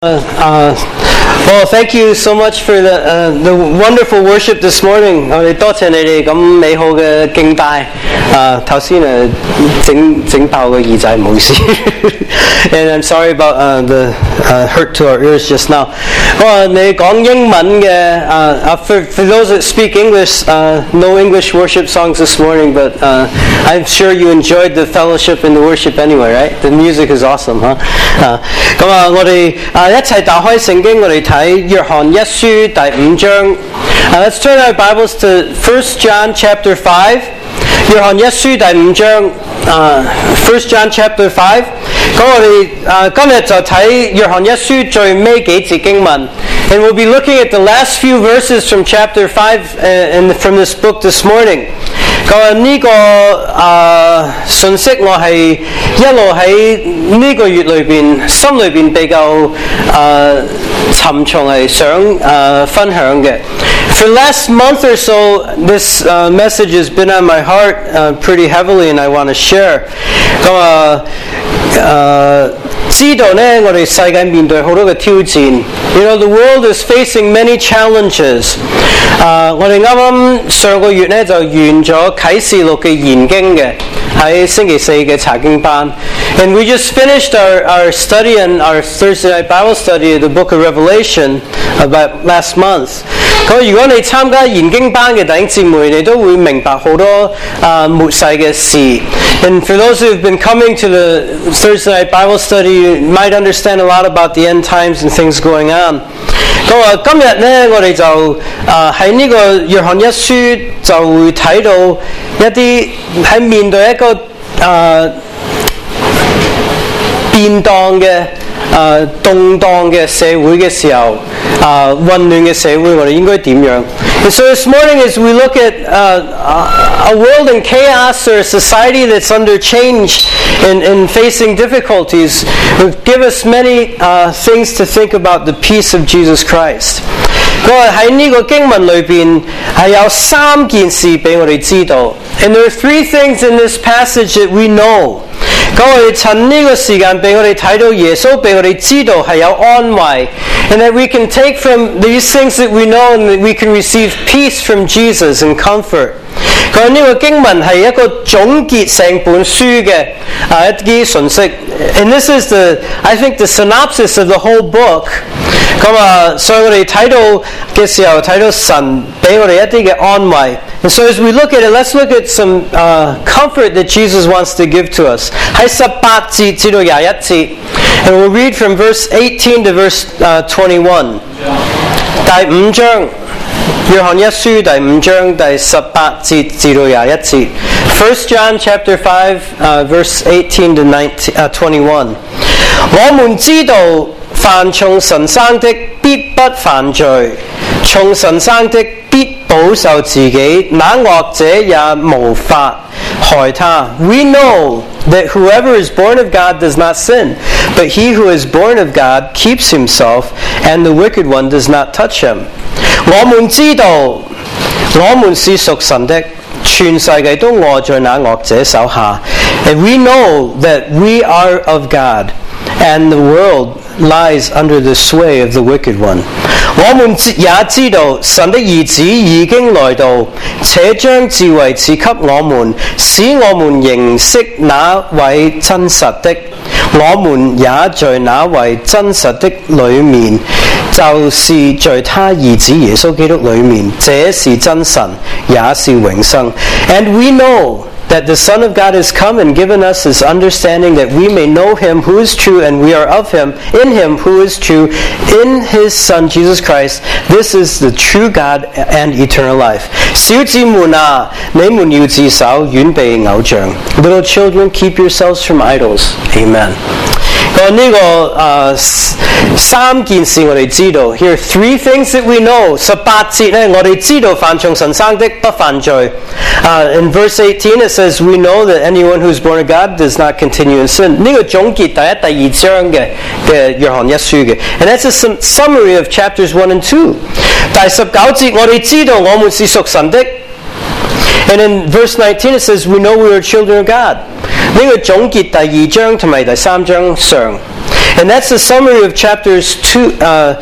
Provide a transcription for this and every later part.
Well, thank you so much for the wonderful worship this morning. 我哋多謝你哋咁美好嘅敬拜。頭先整爆個耳仔，唔好意思。And I'm sorry about the hurt to our ears just now. 你講英文嘅for those that speak English, no English worship songs this morning, but I'm sure you enjoyed the fellowship and the worship anyway, right? The music is awesome, huh? 咁我哋一齊打開聖經，我哋睇約翰一書第5章。Let's turn our Bibles to 1 John chapter 5. 約翰一書第5章。1 John chapter 5。咁我哋今日就睇約翰一書最尾幾節經文。And we'll be looking at the last few verses from chapter 5 and from this book this morning. 咁呢個信息我係一路喺呢個月裏邊心裏邊比較沉重係想分享嘅。For the last month or so, this message has been on my heart pretty heavily, and I want to share. 知道呢，我哋世界面對好多嘅挑戰。You know, the world is facing many challenges. 我哋啱上個月呢就完咗啟示錄嘅研經嘅，喺星期四嘅查經班。And we just finished our study and our Thursday night Bible study of the book of Revelation about last month. 咁如果你參加研經班嘅弟兄姊妹，你都會明白好多末世嘅事。And for those who have been coming to the Thursday night Bible study, you might understand a lot about the end times and things going on. 咁今日呢，我哋就喺呢個約翰一書就會睇到一啲喺面對一個變動嘅動盪嘅社會嘅時候，混亂嘅社會，我哋應該點樣？ And so this morning, as we look at a world in chaos or a society that's under change and facing difficulties, will give us many things to think about the peace of Jesus Christ. 喺呢個經文裏邊係有3件事俾我哋知道。And there are 3 things in this passage that we know. 咁我哋趁呢個時間俾我哋睇到耶穌俾我哋知道係有安慰 and that we can take from these things that we know and that we can receive peace from Jesus and comfort. 咁呢個經文係一個總結成本書嘅一啲信息 and this is I think the synopsis of the whole book. 咁所以我哋睇到嘅時候睇到神俾我哋一啲嘅安慰。And so as we look at it, let's look at some comfort that Jesus wants to give to us. 喺18節至到21節 and we'll read from verse 18 to verse 21. 第5章約翰一書第5章第18節至到21節 1 John chapter 5 verse 18 to 21. 我們知道凡從神生的必不犯罪，從神生的必保守自己，那惡者也無法害他。We know that whoever is born of God does not sin, but he who is born of God keeps himself, and the wicked one does not touch him. 我們知道，我們是屬神的，全世界都臥在那惡者手下。And we know that we are of God, and the world lies under the sway of the wicked one. 我們也知道神的兒子已經來到，且將智慧賜給我們，使我們認識那位真實的。我們也在那位真實的裏面，就是在他兒子耶穌基督裏面，這是真神，也是永生。And we know that the Son of God has come and given us his understanding that we may know him who is true and we are of him, in him who is true, in his Son Jesus Christ. This is the true God and eternal life. 小子們啊，你們要自守，遠避偶像。Little children, keep yourselves from idols. Amen. 呢個3件事我哋知道 Here are 3 things that we know 18節呢我哋知道凡從神生的不犯罪 In verse 18 it says we know that anyone who is born of God does not continue in sin 呢個總結第1、第2章嘅約翰一書嘅 And that's a summary of chapters 1 and 2第19節我哋知道我們是屬神的 And in verse 19 it says we know we are children of God 呢個總結第2章同埋第3章上 And that's the summary of chapter 2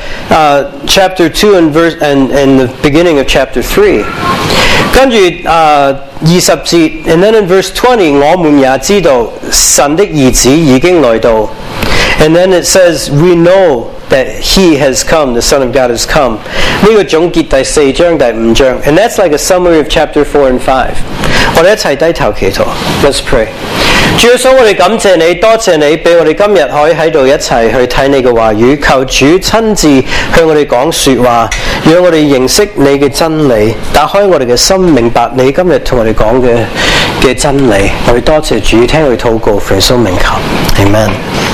and the beginning of chapter 3. 跟住20節 and then in verse 20 我們也知道神的兒子已經來到 and then it says we know that he has come, the Son of God has come. 呢個總結第4章第5章 and that's like a summary of chapter 4 and 5. 我哋一齊低頭祈禱 Let's pray. 主耶穌，我哋感謝你，多謝你俾我哋今日可以喺度一齊去睇你嘅話語，求主親自向我哋講說話，讓我哋認識你嘅真理，打開我哋嘅心，明白你今日同我哋講嘅真理。我哋多謝主，聽我哋禱告，奉耶穌名求 Amen。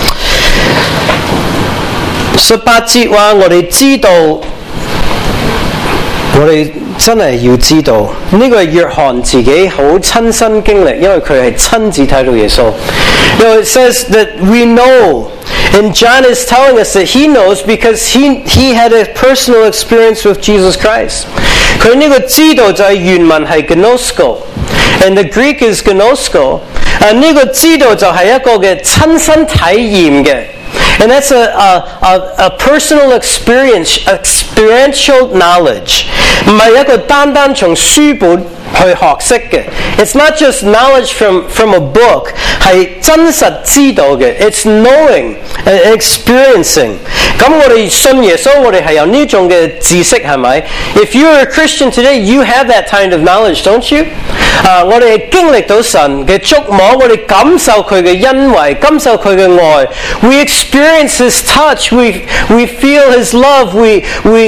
18節話我哋知道，我哋真係要知道呢個係約翰自己好親身經歷，因為佢係親自睇到耶穌。It says that we know, and John is telling us that he knows because he had a personal experience with Jesus Christ. 佢呢個知道就係原文係 gnosko, and the Greek is gnosko. 呢個知道就係一個嘅親身體驗嘅。And that's a personal experience, experiential knowledge. 唔係一個單單從書本去學識嘅。It's not just knowledge from a book. 係真實知道嘅。It's knowing and experiencing. 咁我哋信耶穌，我哋係有呢種嘅知識，係咪？ If you're a Christian today, you have that kind of knowledge, don't you? 我哋經歷到神嘅觸摸，我哋感受佢嘅恩惠，感受佢嘅愛。We experience His touch. We feel His love. We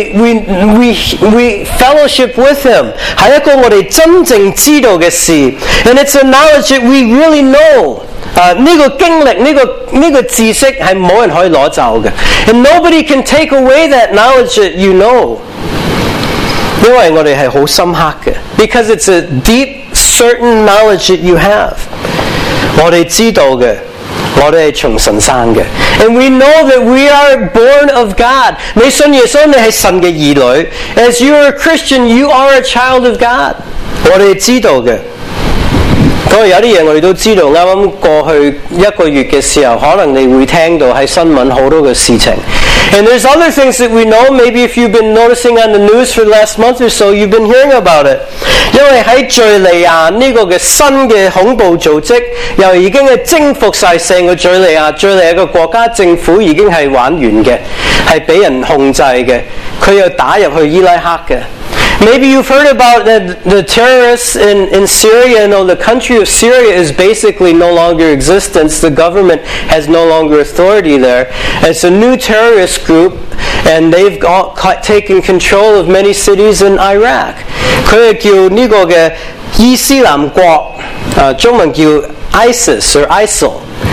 fellowship with Him. 係一個我哋真正知道嘅事。And it's a knowledge that we really know. 呢個經歷，呢個知識係冇人可以攞走嘅。And nobody can take away that knowledge that you know. 因為我哋係好深刻嘅 because it's a deep, certain knowledge that you have. 我哋知道嘅，我哋係從神生嘅 and we know that we are born of God. 你信耶穌，你係神嘅兒女。As you are a Christian, you are a child of God. 我哋知道嘅。咁有啲嘢我哋都知道，啱啱過去1個月嘅時候，可能你會聽到喺新聞好多嘅事情。And there's other things that we know. Maybe if you've been noticing on the news for the last month or so, you've been hearing about it. 因為喺敘利亞呢個嘅新嘅恐怖組織，又已經係征服晒成個敘利亞。敘利亞嘅國家政府已經係玩完嘅，係俾人控制嘅。佢又打入去伊拉克嘅。Maybe you've heard about the terrorists in Syria. No, the country of Syria is basically no longer existence. The government has no longer authority there. It's a new terrorist group, and they've taken control of many cities in Iraq. 佢係叫呢個嘅伊斯蘭國，中文叫 ISIS or ISIL.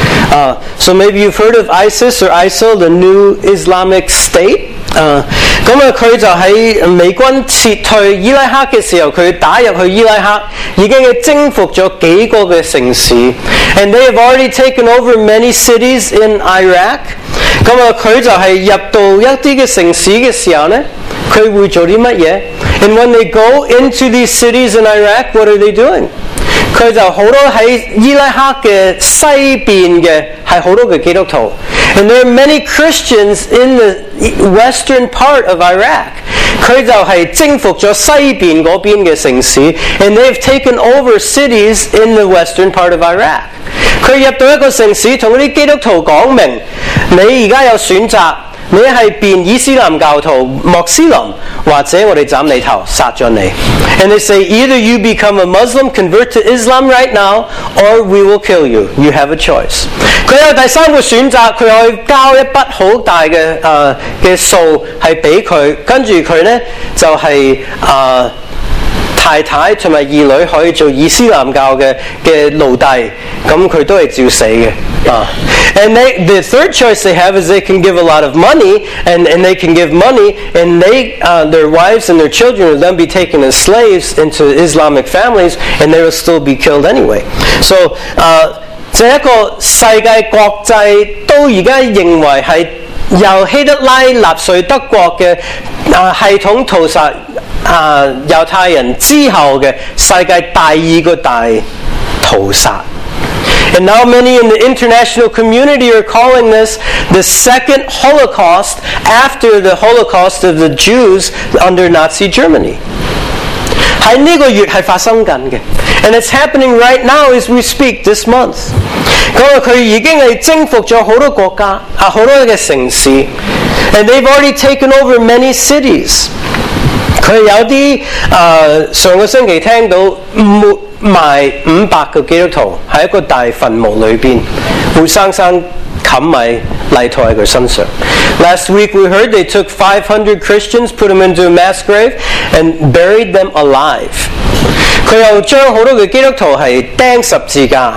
So maybe you've heard of ISIS or ISIL, the new Islamic State. 佢就喺美軍撤退伊拉克嘅時候，佢打入去伊拉克，已經係征服咗幾個嘅城市。And they have already taken over many cities in Iraq. 佢就係入到一啲嘅城市嘅時候呢，佢會做啲乜嘢 ？And when they go into these cities in Iraq, what are they doing? 佢就好多喺伊拉克嘅西邊嘅係好多嘅基督徒 and there are many Christians in the western part of Iraq. 佢就係征服咗西邊嗰邊嘅城市 and they've taken over cities in the western part of Iraq. 佢入到一個城市，同嗰啲基督徒講明，你而家有選擇。你係變伊斯蘭教徒穆斯林，或者我哋斬你頭殺咗你。And they say either you become a Muslim, convert to Islam right now, or we will kill you. You have a choice. 佢有第三個選擇，佢可以交一筆好大嘅數係俾佢，跟住佢呢就係太太同埋兒女可以做伊斯蘭教嘅奴隸，咁佢都係照死嘅。And the third choice they have is they can give a lot of money, and they can give money, and their wives and their children will then be taken as slaves into Islamic families, and they will still be killed anyway. So 這一個世界國際都而家認為係由希特拉納粹德國嘅系統屠殺猶太人之後嘅世界第二個大屠殺。 And now many in the international community are calling this the second Holocaust after the Holocaust of the Jews under Nazi Germany. 喺呢個月係發生緊嘅 ，and it's happening right now as we speak this month。咁啊，佢已經係征服咗好多國家啊，好多嘅城市 ，and they've already taken over many cities。佢有啲上個星期聽到抹埋500個基督徒喺一個大墳墓裏邊，活生生冚埋泥土喺佢身上。Last week we heard they took 500 Christians, put them into a mass grave, and buried them alive. 佢又將好多嘅基督徒係釘十字架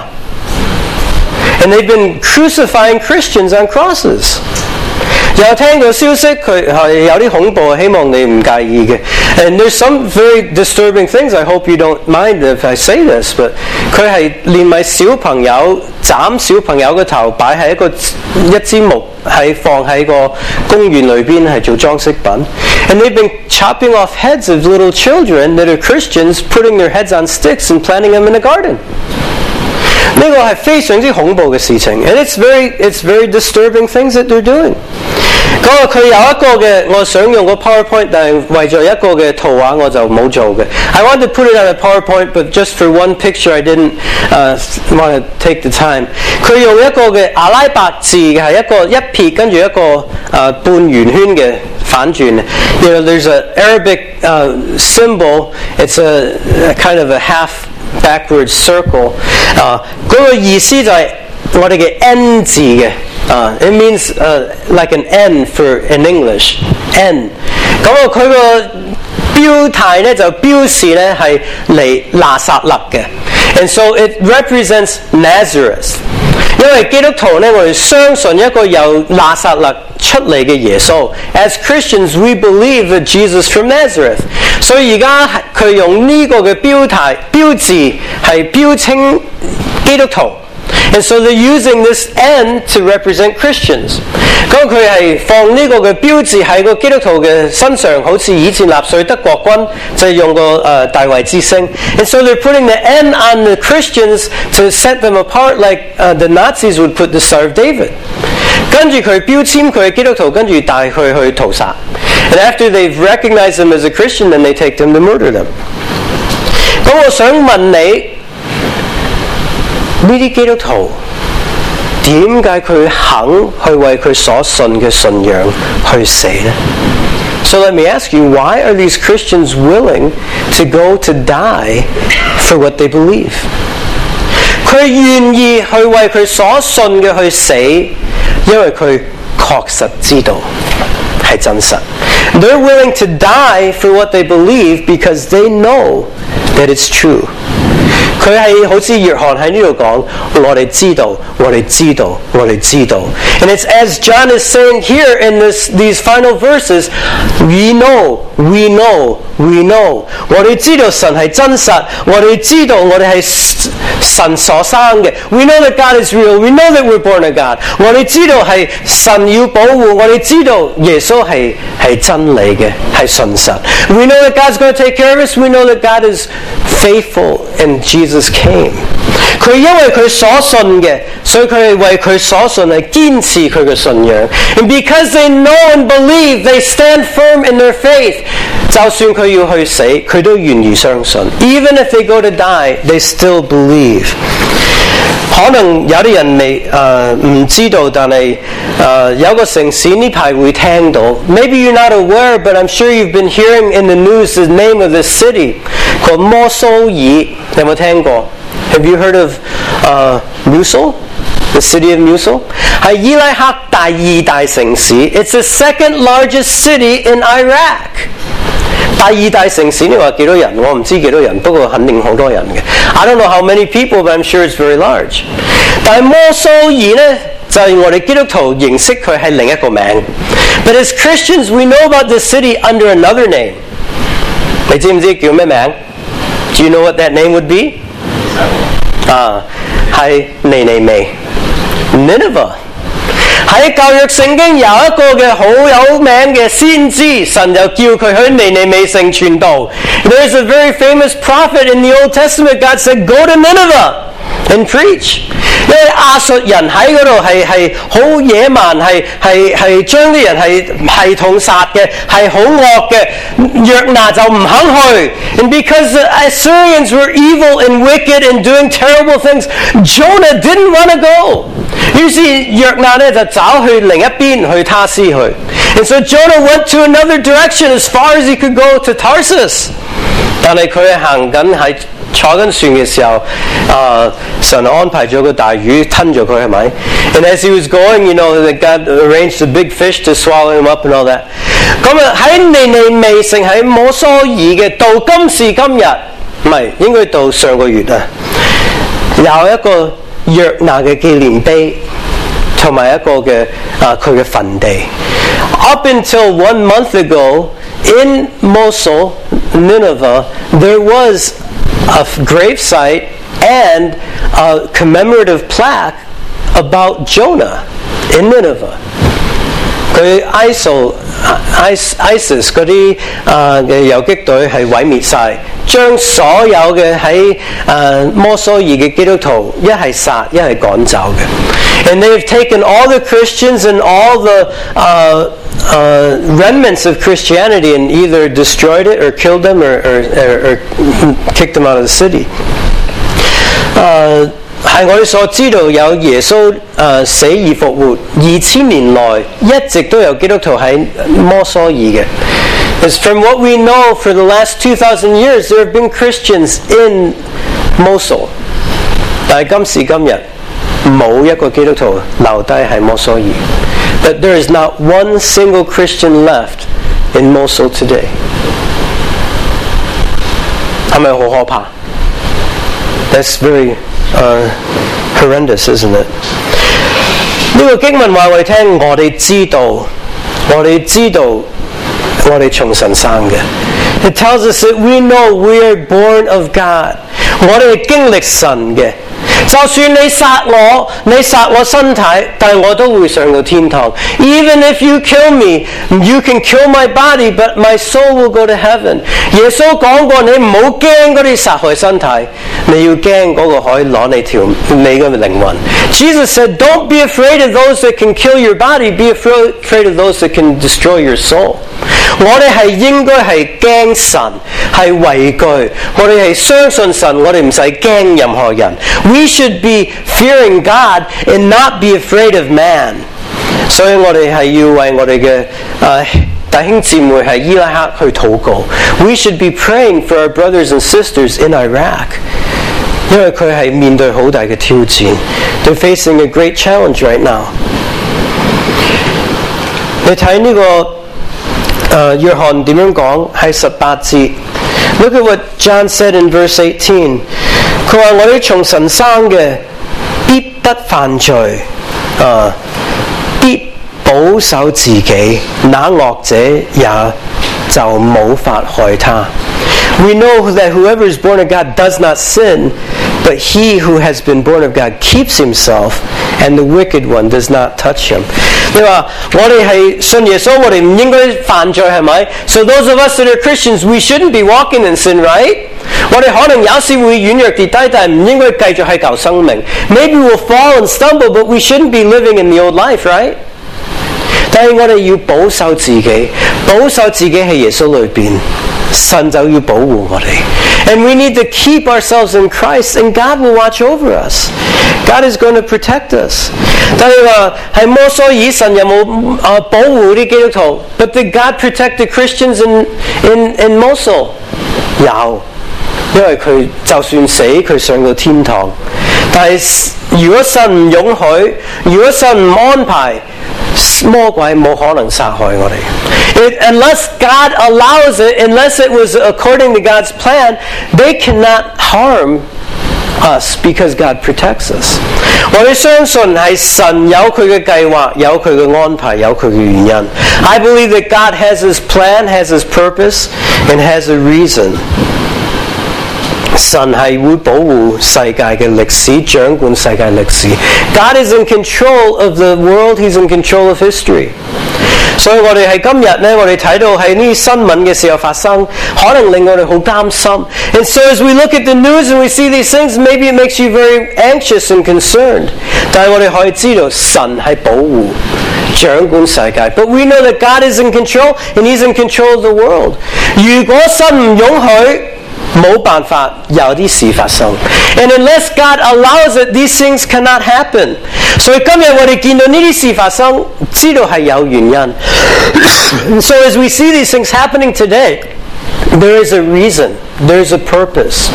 ，and they've been crucifying Christians on crosses. 又聽到消息，佢係有啲恐怖，希望你唔介意嘅。And there's some very disturbing things. I hope you don't mind if I say this, but 佢係連埋小朋友斬小朋友嘅頭，擺喺一支木，係放喺個公園裏邊係做裝飾品。And they've been chopping off heads of little children that are Christians, putting their heads on sticks and planting them in a garden. 呢個係非常之恐怖嘅事情 ，and it's very disturbing things that they're doing。咁啊，佢有一個嘅，我想用個 PowerPoint， 但係為咗一個嘅圖畫我就冇做嘅。I wanted to put it on a PowerPoint, but just for one picture, I didn't want to take the time。佢用一個嘅阿拉伯字嘅係一個一撇跟住一個半圓圈嘅反轉。You know, there's an Arabic symbol. It's a kind of a half。Backwards circle， 嗰個意思就係我哋嘅 N 字嘅，it means like an N for in English N。咁啊，佢個標題咧就標示咧係嚟拿撒勒嘅 ，and so it represents Nazareth。因為基督徒咧，我哋相信一個由拿撒勒出嚟嘅耶穌。As Christians, we believe that Jesus from Nazareth。所以而家佢用呢個嘅標誌係標稱基督徒。And so they're using this N to represent Christians。咁佢係放呢個嘅標誌喺個基督徒嘅身上，好似以前納粹德國軍就係用個大衛之星。And so they're putting the N on the Christians to set them apart, like the Nazis would put the Star of David。跟住佢標籤佢嘅基督徒，跟住帶佢去屠殺。And after they've recognized them as a Christian, then they take them to murder them。咁我想問你。呢啲基督徒點解佢肯去為佢所信嘅信仰去死呢？ So let me ask you, why are these Christians willing to go to die for what they believe? 佢願意去為佢所信嘅去死，因為佢確實知道係真實。They're willing to die for what they believe because they know that it's true。佢係好似約翰喺呢度講，我哋知道，我哋知道，我哋知道。And it's as John is saying here in these final verses, we know, we know, we know。我哋知道神係真實，我哋知道我哋係神所生嘅。We know that God is real. We know that we're born of God。我哋知道係神要保護，我哋知道耶穌係真理嘅，係信實。We know that God's going to take care of us. We know that God is faithful and Jesus came。佢因為佢所信嘅，所以佢係為佢所信係堅持佢嘅信仰。And because they know and believe, they stand firm in their faith。就算佢要去死，佢都願意相信。Even if they go to die, they still believe。可能有啲人未唔知道，但係有個城市呢排會聽到。Maybe you're not aware, but I'm sure you've been hearing in the news the name of this city called 摩蘇爾。你有冇聽過 ？Have you heard of Mosul? The city of Mosul 係伊拉克第二大城市。It's the second largest city in Iraq。第二大城市你話幾多人？我唔知幾多人，不過肯定好多人嘅。I don't know how many people, but I'm sure it's very large。但係摩蘇爾呢，就係我哋基督徒認識佢係另一個名。But as Christians, we know about this city under another name。你知唔知叫咩名 ？Do you know what that name would be？ 係尼尼微 Nineveh。喺舊約聖經有一個嘅好有名嘅先知，神就叫佢去尼尼微城傳道。There's a very famous prophet in the Old Testament. God said, "Go to Nineveh and preach." 因為亞述人喺嗰度係好野蠻，係將啲人係系統殺嘅，係好惡嘅。約拿就唔肯去 ，and because the Assyrians were evil and wicked and doing terrible things, Jonah didn't want to go. 於是約拿咧就走去另一邊去他施去 ，and so Jonah went to another direction as far as he could go to Tarsus. 但係佢行緊喺坐緊船嘅時候，神安排咗個大魚吞咗佢，係咪 ？And as he was going, God arranged a big fish to swallow him up and all that. 咁啊喺尼尼微城喺摩梭爾嘅，到今時今日，唔係應該到上個月啊，有一個約拿嘅紀念碑，同埋一個嘅佢嘅墳地。Up until 1 month ago, in Mosul, Nineveh, there was a gravesite and a commemorative plaque about Jonah in Nineveh. 佢 ISIS 嗰啲嘅游擊隊係毀滅晒，將所有嘅喺摩梭爾嘅基督徒一係殺一係趕走嘅。And they've taken all the Christians and all the remnants of Christianity and either destroyed it or killed them or kicked them out of the city. 係我哋所知道有耶穌死而復活，2000年來一直都有基督徒喺摩梭爾嘅。As from what we know, for the last 2,000 years, there have been Christians in Mosul. 但係今時今日冇一個基督徒留低喺摩梭爾。But there is not one single Christian left in Mosul today. 係咪好可怕？ That's very horrendous, isn't it? 呢個經文話我哋聽，我哋知道，我哋從神生嘅。It tells us that we know we are born of God. 我哋係經歷神嘅。就算你殺我身體，但係我都會上到天堂。Even if you kill me, you can kill my body, but my soul will go to heaven. 耶穌講過，你唔好驚嗰啲殺害身體，你要驚嗰個可以攞你嘅靈魂。Jesus said, "Don't be afraid of those that can kill your body. Be afraid of those that can destroy your soul." 我哋係應該係驚神，係畏懼。我哋係相信神，我哋唔使驚任何人。We should be fearing God and not be afraid of man. 所以我哋係要為我哋嘅弟兄姊妹喺伊拉克去禱告。We should be praying for our brothers and sisters in Iraq. 因為佢係面對好大嘅挑戰。They're facing a great challenge right now. 你睇呢個約翰點樣講喺18節 Look at what John said in verse 18. 佢話我哋從神生嘅必不犯罪，必保守自己，那惡者也就冇法害他。We know that whoever is born of God does not sin, but he who has been born of God keeps himself, and the wicked one does not touch him. 你話我哋係信耶穌，我哋唔應該犯罪係咪 ？So those of us that are Christians, we shouldn't be walking in sin, right? 我哋可能有時會軟弱跌低，但係唔應該繼續喺舊生命。Maybe we'll fall and stumble, but we shouldn't be living in the old life, right? 但係我哋要保守自己，保守自己喺耶穌裏邊。神就要保護我哋 ，and we need to keep ourselves in Christ, and God will watch over us. God is going to protect us. 但係話係摩梭爾神有冇保護啲基督徒 ？But did God protect the Christians in Mosul？ 有，因為佢就算死，佢上到天堂。但係如果神唔容許，如果神唔安排，魔鬼冇可能殺害我哋。Unless God allows it, unless it was according to God's plan, they cannot harm us because God protects us. 我哋相信係神有佢嘅計劃，有佢嘅安排，有佢嘅原因。I believe that God has His plan, has His purpose, and has a reason. 神係會保護世界嘅歷史，掌管世界歷史。God is in control of the world. He's in control of history. 所以我哋喺今日咧，我哋睇到喺呢啲新聞嘅時候發生，可能令我哋好擔心。And so as we look at the news and we see these things, maybe it makes you very anxious and concerned. 但係我哋可以知道，神係保護、掌管世界。But we know that God is in control and He's in control of the world. 如果神唔容許，冇辦法有啲事發生。And unless God allows it, these things cannot happen. 所以今日我哋見到呢啲事發生，知道係有原因。And so as we see these things happening today, there is a reason, there is a purpose.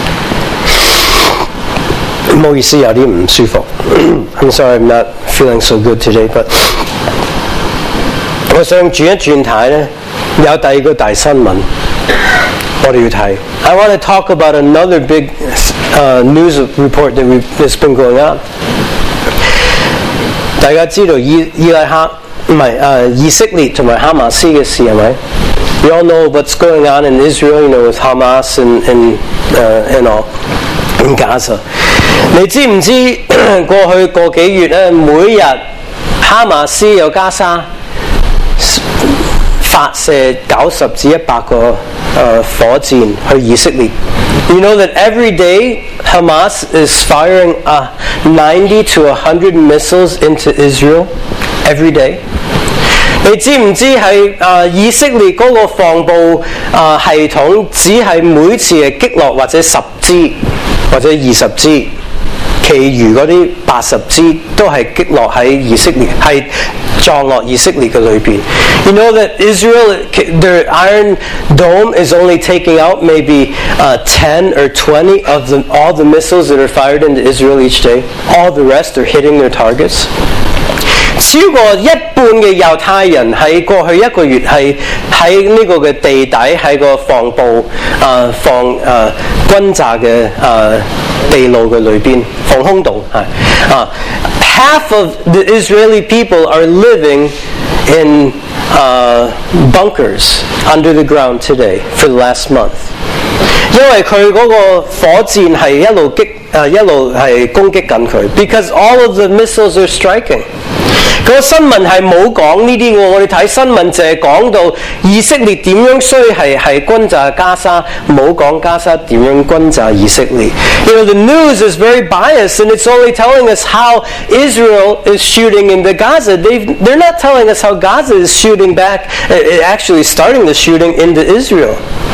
唔好意思，有啲唔舒服。I'm sorry, I'm not feeling so good today, but 我想轉一轉睇咧，有第二個大新聞。我哋要睇。I want to talk about another big news report that's been going on. 大家知道以色列同埋哈馬斯嘅事係咪 ？You all know what's going on in Israel, you know, with Hamas and all in Gaza. 你知唔知過去個幾月咧，每日哈馬斯有加沙發射90至100個火箭去以色列。You know that every day Hamas is firing 90 to 100 missiles into Israel every day. 你知唔知係以色列嗰個防暴系統只係每次係擊落或者10支或者20支？其餘嗰啲80支都係擊落喺以色列，係撞落以色列嘅裏邊。You know that Israel, their Iron Dome is only taking out maybe 10 or 20 of all the missiles that are fired into Israel each day. All the rest are hitting their targets. 超過一半嘅猶太人喺過去一個月係喺呢個嘅地底喺個防暴轟炸嘅地路嘅裏邊防空洞half of the Israeli people are living in bunkers under the ground today for the last month. 因為佢嗰個火箭係一路係攻擊緊佢 because all of the missiles are striking. 嗰個新聞係冇講呢啲喎，我哋睇新聞淨係講到以色列點樣衰係轟炸加沙，冇講加沙點樣轟炸以色列。You know, the news is very biased and it's only telling us how Israel is shooting into Gaza. They're not telling us how Gaza is shooting back, actually starting the shooting into Israel.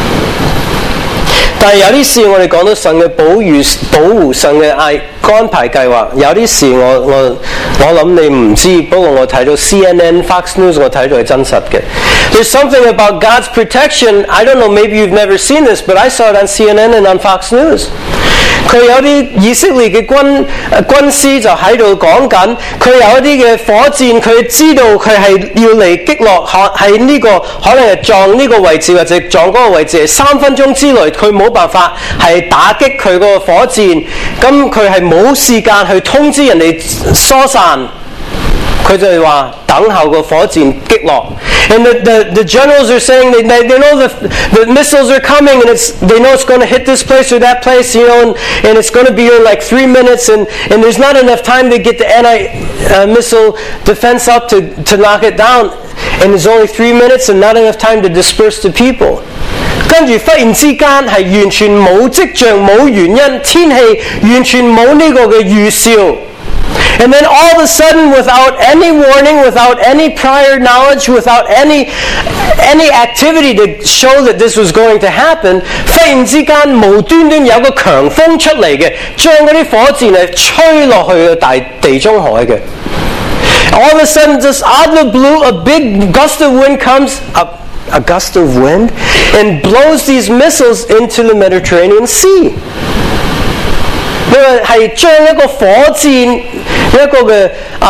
但係有啲事我哋講到神嘅保護神嘅安排計劃，有啲事我諗你唔知，不過我睇到 CNN、Fox News 我睇到係真實嘅。There's something about God's protection. I don't know, maybe you've never seen this, but I saw it on CNN and on Fox News. 佢有啲以色列嘅軍師就喺度講緊，佢有一啲嘅火箭，佢知道佢係要嚟擊落喺呢個可能係撞呢個位置或者撞嗰個位置，3分鐘之內佢冇辦法係打擊佢個火箭，咁佢係冇時間去通知人哋疏散。佢就係話等候個火箭擊落 ，and the generals are saying they know the missiles are coming and they know it's going to hit this place or that place, you know, and it's going to be here in like 3 minutes and there's not enough time to get the anti-missile defense up to knock it down, and there's only 3 minutes and not enough time to disperse the people. 跟住忽然之間係完全冇跡象、冇原因，天氣完全冇呢個嘅預兆。And then all of a sudden, without any warning, without any prior knowledge, without any activity to show that this was going to happen, 忽然之間無端端有個強風出嚟嘅，將嗰啲火箭係吹落去個大地中海嘅。All of a sudden, just out of the blue, a big gust of wind comes up. A gust of wind and blows these missiles into the Mediterranean Sea. 因為係將一個火箭一個嘅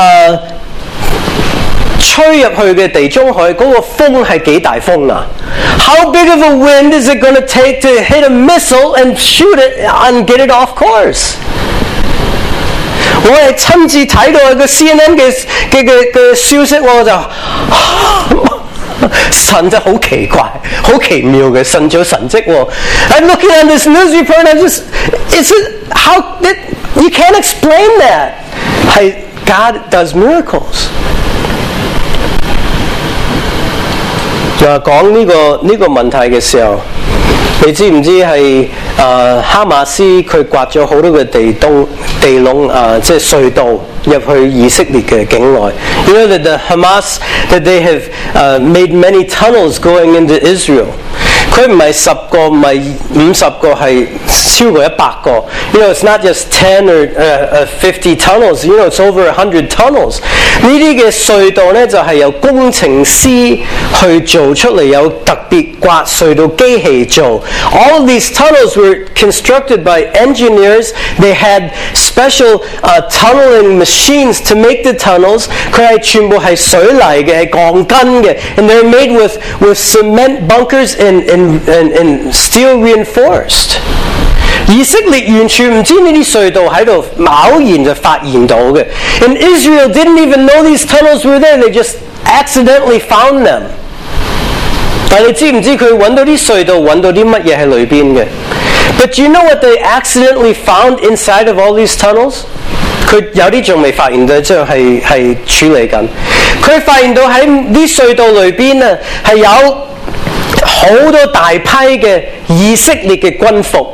吹入去嘅地中海，嗰個風係幾大風啊 ？How big of a wind is it going to take to hit a missile and shoot it and get it off course？ 我係親自睇到個 CNN 嘅消息，我就。神就好奇怪、好奇妙嘅，神做神蹟喎。I'm looking at this news report and you can't explain that. God does miracles. 講呢個問題嘅時候，你知唔知係哈馬斯佢掘咗好多嘅地窿即係隧道入去以色列嘅境內。You know that the Hamas that they have made many tunnels going into Israel. 佢唔係10個，唔係50個，係超過100個。You know, it's not just 10 or 50 tunnels. You know, it's over 100 tunnels. 呢啲嘅隧道咧就係由工程師去做出嚟，有特別刮隧道機器做。All of these tunnels were constructed by engineers. They had special tunneling machines to make the tunnels. 佢係全部係水泥嘅，係鋼筋嘅 ，and they're made with cement bunkers and steel reinforced. 以色列完全唔知呢啲隧道喺度，偶然就發現到嘅。And Israel didn't even know these tunnels were there. They just accidentally found them. 但你知唔知佢揾到啲隧道揾到啲乜嘢喺裏邊嘅 ？But you know what they accidentally found inside of all these tunnels? 佢有啲仲未發現到，即係處理緊。佢發現到喺啲隧道裏邊啊，係有好多大批嘅以色列嘅軍服、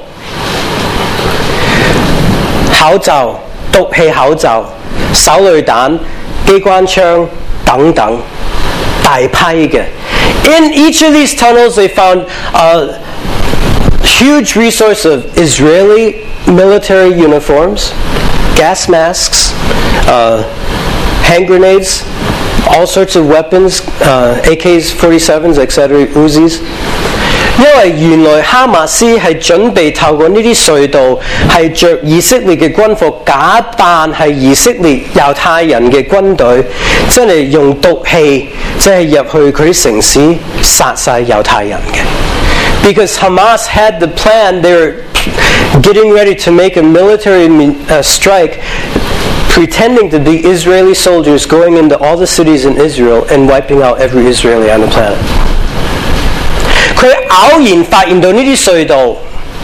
口罩、毒氣口罩、手榴彈、機關槍等等，大批嘅。In each of these tunnels, they found a huge resource of Israeli military uniforms, gas masks, hand grenades, all sorts of weapons, AKs, 47s, etc., Uzis. 因為原來哈馬斯係準備透過呢啲隧道，係着以色列嘅軍服，假扮係以色列猶太人嘅軍隊，真係用毒氣，即係入去佢啲城市殺晒猶太人嘅。Because Hamas had the plan, they were getting ready to make a military strike, pretending to be Israeli soldiers going into all the cities in Israel and wiping out every Israeli on the planet. 佢偶然發現到呢啲隧道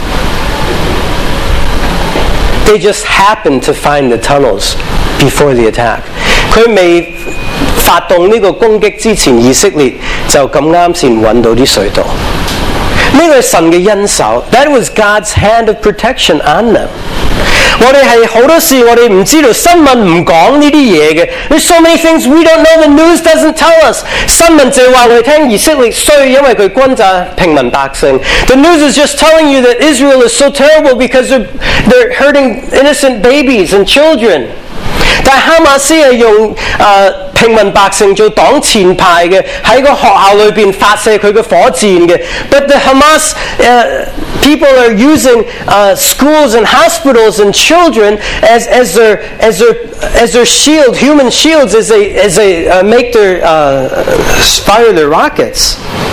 ，they just happened to find the tunnels before the attack. 佢未發動呢個攻擊之前，以色列就咁啱先揾到啲隧道。呢個係神嘅恩手 ，that was God's hand of protection on them. 我哋係好多事我哋唔知道，新聞唔講呢啲嘢嘅。There's so many things we don't know. The news doesn't tell us. 新聞就話我哋聽以色列衰，因為佢轟炸平民百姓。The news is just telling you that Israel is so terrible because they're hurting innocent babies and children. 但係哈馬斯係用平民百姓做擋前排嘅，喺個學校裏邊發射佢嘅火箭嘅。But the Hamas people are using schools and hospitals and children as their shield, human shields, as they make their fire their rockets.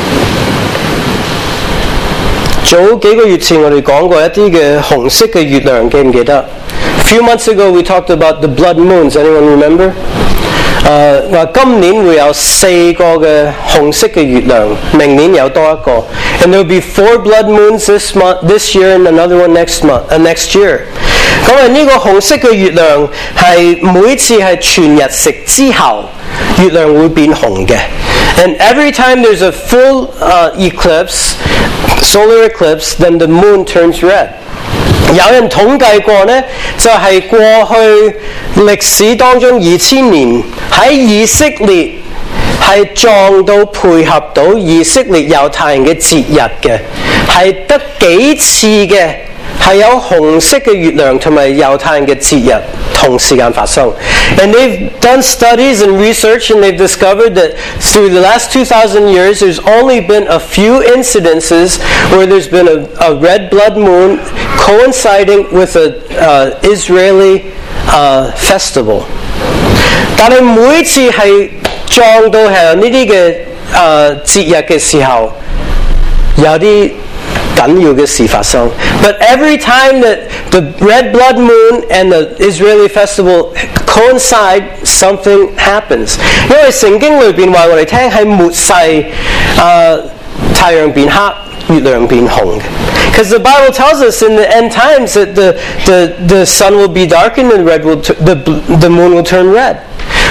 早幾個月前我哋講過一啲嘅紅色嘅月亮，記唔記得？ A few months ago we talked about the blood moons. Anyone remember? 話今年會有4個嘅紅色嘅月亮，明年有多一個。And there will be 4 blood moons this year, and another one next year. 咁啊，呢個紅色嘅月亮係每次係全日食之後，月亮會變紅嘅。And every time there's a full eclipse, solar eclipse, then the moon turns red. 有人統計過呢，就係過去歷史當中2000年喺以色列係撞到配合到以色列猶太人嘅節日嘅，係得幾次嘅係有紅色嘅月亮同埋猶太人嘅節日同時間發生。And they've done studies and research and they've discovered that through the last 2,000 years there's only been a few incidences where there's been a red blood moon coinciding with an Israeli festival. 但係每次係撞到係呢啲嘅節日嘅時候，有啲緊要嘅事發生。But every time that the red blood moon and the Israeli festival coincide, something happens. 因為聖經裏邊話我哋聽喺末世，太陽變黑，月亮變紅。Because the Bible tells us in the end times that the sun will be darkened and the moon will turn red.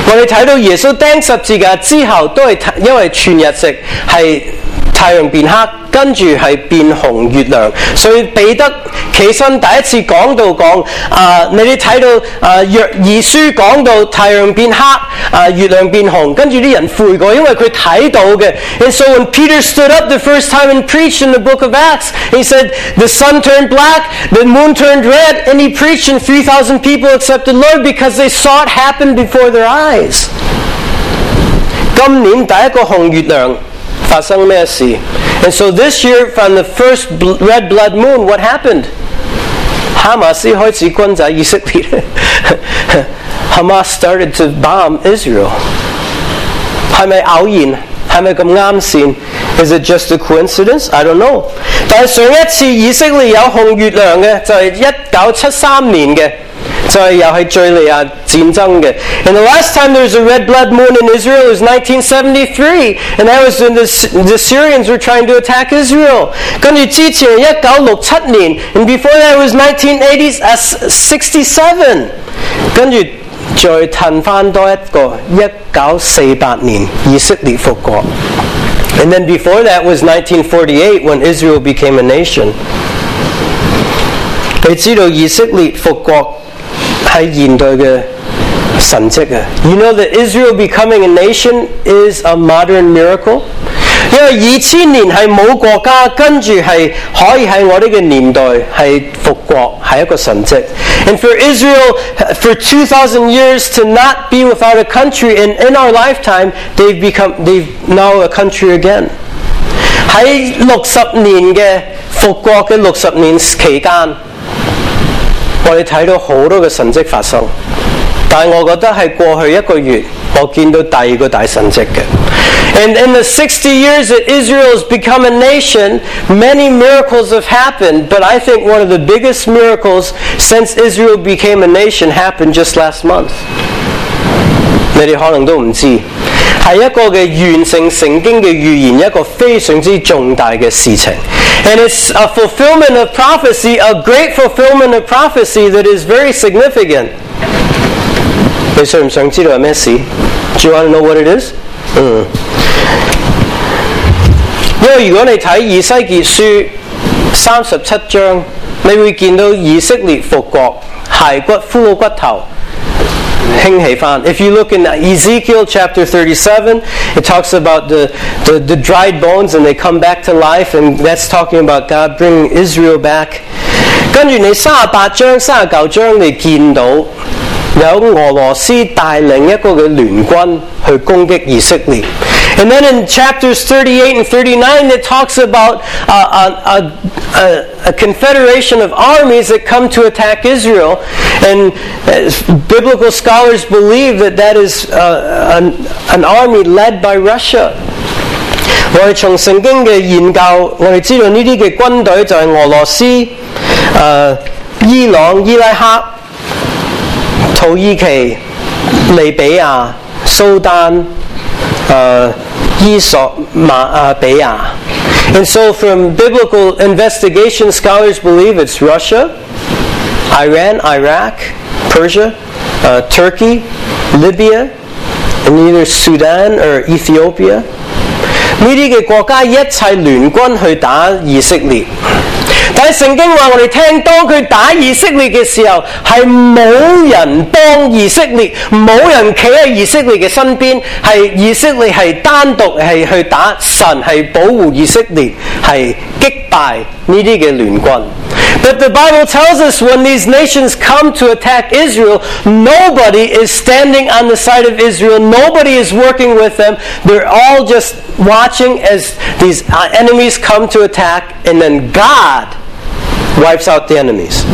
我哋睇到耶穌釘十字架之後，都係因為全日食係太陽變黑，跟住係變紅月亮，所以彼得起身第一次講道講你哋睇到約珥書講到太陽變黑，月亮變紅，跟住啲人悔過，因為佢睇到嘅。And so when Peter stood up the first time and preached in the book of Acts, he said the sun turned black, the moon turned red, and he preached and 3,000 people accepted the Lord because they saw it happen before their eyes. 今年第一個紅月亮發生咩事？ And so this year, from the first red blood moon, what happened? 哈馬斯開始轟炸以色列。Hamas started to bomb Israel. 係咪偶然？係咪咁啱線？ Is it just a coincidence? I don't know. 但係上一次以色列有紅月亮嘅就係1973年嘅。就係又係敘利亞戰爭嘅。And the last time there was a red blood moon in Israel was 1973, and that was when the Syrians were trying to attack Israel. 跟住之前1967年 and before that was 1967. 跟住再褪翻多一個1948年以色列復國。And then before that was 1948 when Israel became a nation. 你知道以色列復國係現代嘅神蹟啊 You know that Israel becoming a nation is a modern miracle? 因為2000年係冇國家，跟住係可以喺我哋嘅年代係復國，係一個神蹟。And for Israel, for 2,000 years to not be without a country, and in our lifetime, they've now a country again. 喺60年嘅復國嘅60年期間。我哋睇到好多嘅神蹟發生，但係我覺得係過去一個月，我見到第二個大神蹟嘅。And in the 60 years that Israel has become a nation, many miracles have happened, but I think one of the biggest miracles since Israel became a nation happened just last month. 你哋可能都唔知，係一個嘅完成聖經嘅預言，一個非常之重大嘅事情。And it's a fulfillment of prophecy, a great fulfillment of prophecy that is very significant. 你想唔想知道係咩事？ Do you want to know what it is? 因為如果你睇以西結書37章，你會見到以色列復國，骸骨骷髏骨頭。興起返。If you look in Ezekiel chapter 37, it talks about the dried bones and they come back to life, and that's talking about God bringing Israel back. 跟住你38章、39章你見到有俄羅斯帶領一個嘅聯軍去攻擊以色列。And then in chapters 38 and 39, it talks about a confederation of armies that come to attack Israel. And biblical scholars believe that is an army led by Russia. 我哋從聖經嘅研究，我哋知道呢啲嘅軍隊就係俄羅斯、伊朗、伊拉克、土耳其、利比亞、蘇丹、伊索比亞。And so from biblical investigation, scholars believe it's Russia, Iran, Iraq, Persia, Turkey, Libya, and either Sudan or Ethiopia. 呢啲嘅國家一齊聯軍去打以色列。但係聖經話我哋聽，當佢打以色列嘅時候，係冇人幫以色列，冇人企喺以色列嘅身邊，係以色列係單獨係去打，神係保護以色列，係擊敗呢啲嘅聯軍。But the Bible tells us when these nations come to attack Israel, nobody is standing on the side of Israel. Nobody is working with them. They're all just watching as these enemies come to attack, and then God wipes out the enemies.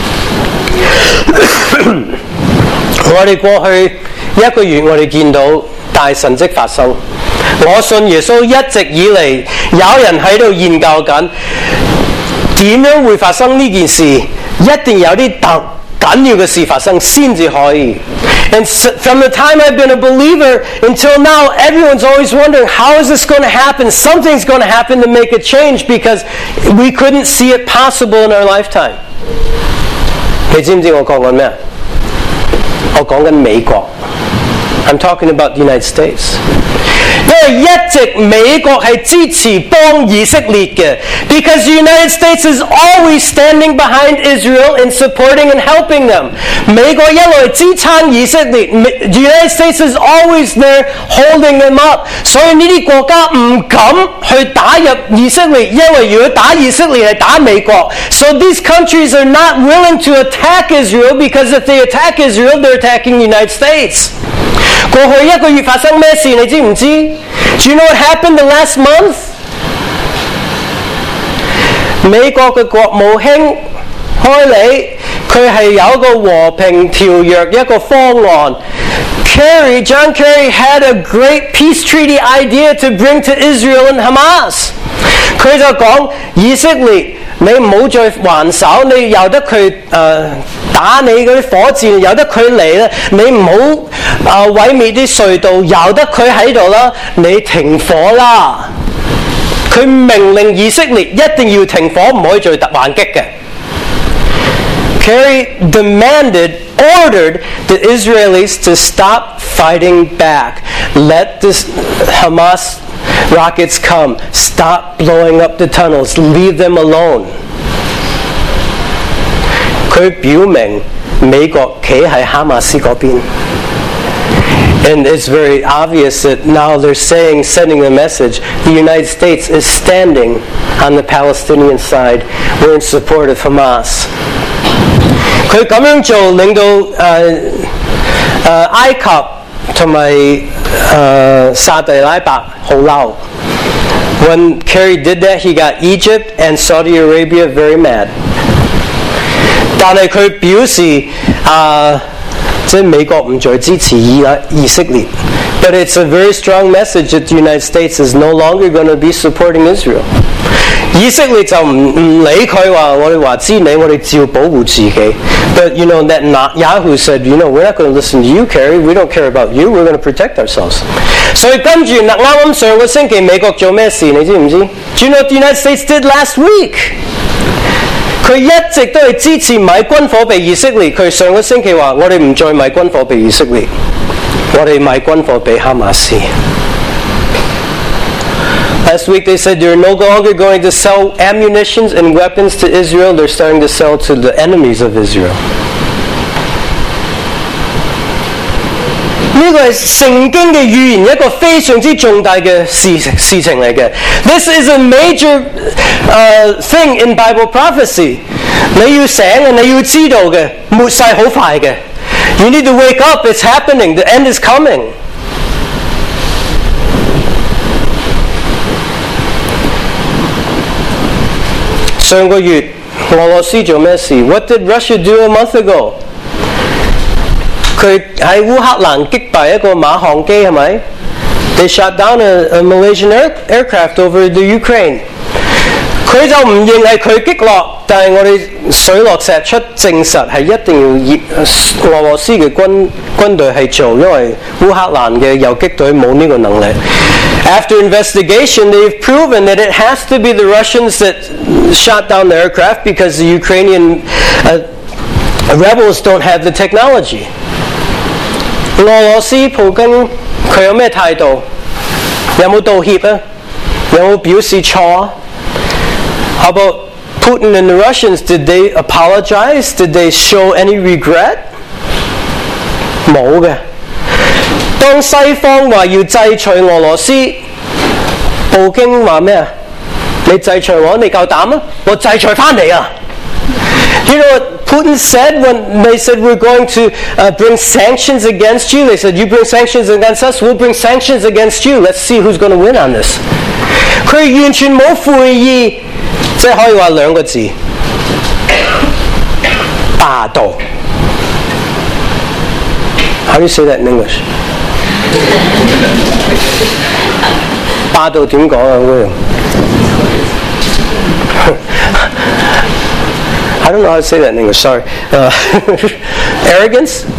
我哋過去一個月，我哋見到大神蹟發生。我信耶穌一直以嚟，有人喺度研究緊。點樣會發生呢件事？一定有啲緊要嘅事發生先至可以。And from the time I've been a believer until now, everyone's always wondering, how is this going to happen? Something's going to happen to make a change because we couldn't see it possible in our lifetime. 你知唔知我講緊咩？我講緊美國。 I'm talking about the United States. 因為一直美國係支持幫以色列嘅 because the United States is always standing behind Israel in supporting and helping them. 美國一路支撐以色列 the United States is always there holding them up. 所以呢啲國家唔敢去打入以色列，因為如果打以色列係打美國。So these countries are not willing to attack Israel because if they attack Israel, they're attacking the United States. 過去一個月發生咩事你知唔知 Do you know what happened the last month? 美國嘅國務卿開理佢係有一個和平條約一個方案 John Kerry had a great peace treaty idea to bring to Israel and Hamas 佢就講以色列你唔好再還手你由得佢打你嗰啲火箭由得佢嚟咧你唔好毀滅啲隧道由得佢喺度啦你停火啦佢命令以色列一定要停火唔可以再還擊嘅 Kerry ordered the Israelis to stop fighting back let the Hamas rockets come stop blowing up the tunnels leave them alone 佢表明美國企喺哈馬斯嗰邊 and it's very obvious that now they're sending the message the United States is standing on the Palestinian side we're in support of Hamas 佢咁樣做令到埃及同埋沙地阿拉伯好嬲 When Kerry did that, he got Egypt and Saudi Arabia very mad. 但係佢表示即係美國唔再支持以色列 But it's a very strong message that the United States is no longer going to be supporting Israel. 以色列就唔理佢話我哋話知你我哋照保護自己 But you know that Netanyahu said you know we're not going to listen to you Kerry we don't care about you we're going to protect ourselves 所以跟住啱啱上個星期美國做咩事你知唔知 Do you know what the United States did last week 佢一直都係支持買軍火俾以色列佢上個星期話我哋唔再買軍火俾以色列我哋買軍火俾哈馬斯Last week they said they're no longer going to sell ammunition and weapons to Israel. They're starting to sell to the enemies of Israel. 呢個係聖經嘅預言一個非常之重大嘅事情嚟嘅 This is a major thing in Bible prophecy. 你要醒嘅，你要知道嘅，末世好快嘅。You need to wake up. It's happening. The end is coming. 上個月俄羅斯做咩事 What did Russia do a month ago? 佢喺烏克蘭擊敗一個馬航機係咪 They shot down a Malaysian aircraft over the Ukraine 佢就唔認係佢擊落但係我哋水落石出證實係一定要俄羅斯嘅軍隊係做因為烏克蘭嘅游擊隊冇呢個能力 After investigation, they've proven that it has to be the Russians that shot down the aircraft because the Ukrainian rebels don't have the technology. 俄羅斯普京佢有咩態度？有冇道歉啊？有冇表示錯啊？ How about Putin and the Russians? Did they apologize? Did they show any regret? 冇嘅。當西方話要制裁俄羅斯，普京話咩啊？你制裁我，你夠膽啊？我制裁返你啊！ You know what Putin said when they said we're going to bring sanctions against you? They said you bring sanctions against us, we'll bring sanctions against you. Let's see who's going to win on this. 佢完全冇悔意，即係可以話兩個字：霸道。How do you say that in English? 霸道點講啊 I don't know how to say that in English, sorry. Arrogance?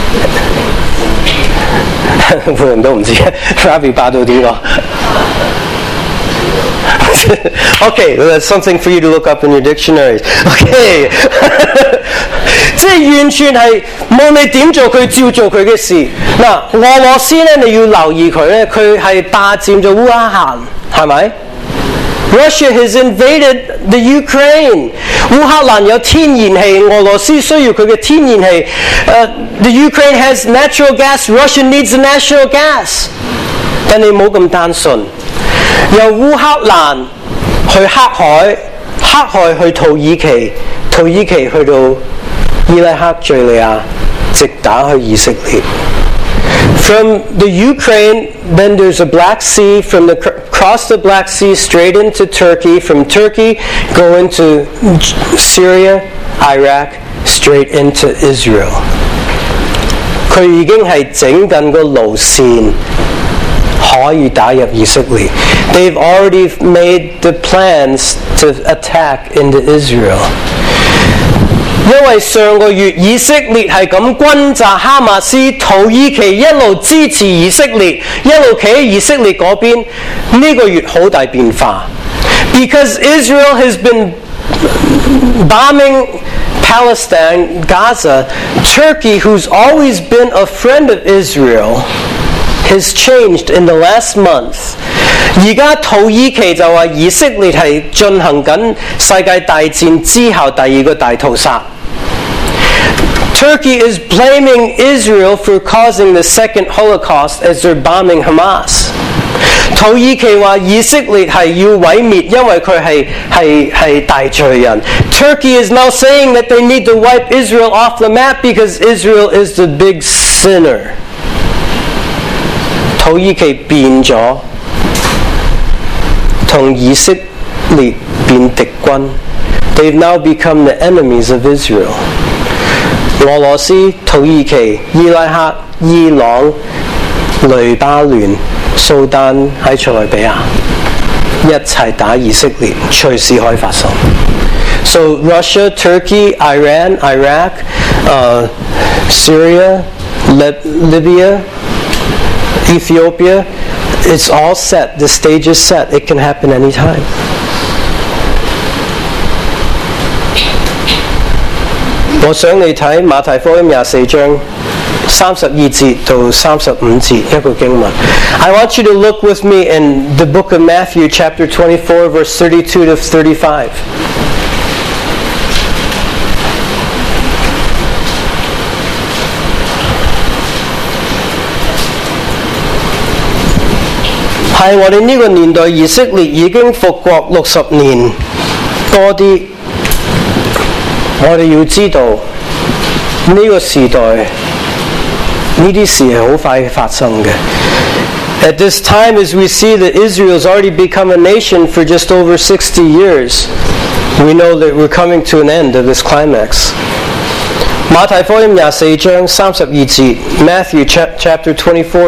每人都唔知 Ravi 霸道點講 Okay, well, that's something for you to look up in your dictionaries. Okay. 即係完全係冇你點做佢照做佢嘅事。嗱，俄羅斯咧你要留意佢咧，佢係霸佔咗烏克蘭，係咪？ Russia has invaded the Ukraine. 烏克蘭有天然氣，俄羅斯需要佢嘅天然氣。The Ukraine has natural gas. Russia needs the natural gas. 但你冇咁單純，由烏克蘭去黑海，黑海去土耳其，土耳其去到伊拉克、敍利亞，直打去以色列。From the Ukraine, then there's a Black Sea. From across the Black Sea, straight into Turkey. From Turkey, go into Syria, Iraq, straight into Israel. 佢已經係整緊個路線，可以打入以色列。They've already made the plans to attack into Israel. 因為上個月以色列係咁轟炸哈馬斯，土耳其一路支持以色列，一路企喺以色列嗰邊。呢個月好大變化 ，because Israel has been bombing Palestine, Gaza. Turkey, who's always been a friend of Israel, has changed in the last month. 而家土耳其就話以色列係進行緊世界大戰之後第二個大屠殺。Turkey is blaming Israel for causing the second Holocaust as they're bombing Hamas. 土耳其話以色列係要毀滅，因為佢係大罪人。Turkey is now saying that they need to wipe Israel off the map because Israel is the big sinner. 土耳其變咗，同以色列變敵軍。They've now become the enemies of Israel. 俄羅斯、土耳其、伊拉克、伊朗、黎巴嫩、蘇丹喺塞內比亞一齊打以色列，隨時可以發生。So Russia, Turkey, Iran, Iraq, Syria, Libya, Ethiopia, it's all set. The stage is set. It can happen anytime. 我想你睇馬太福音24章32節到35節一個經文。I want you to look with me in the book of Matthew, chapter 24, verse 32 to 35. 係我哋呢個年代，以色列已經復國60年多啲。我哋要知道呢個時代呢啲事係好快發生嘅。At this time, as we see that Israel's already become a nation for just over 60 years, we know that we're coming to an end of this climax. 馬太福音24章32節 Matthew chapter 24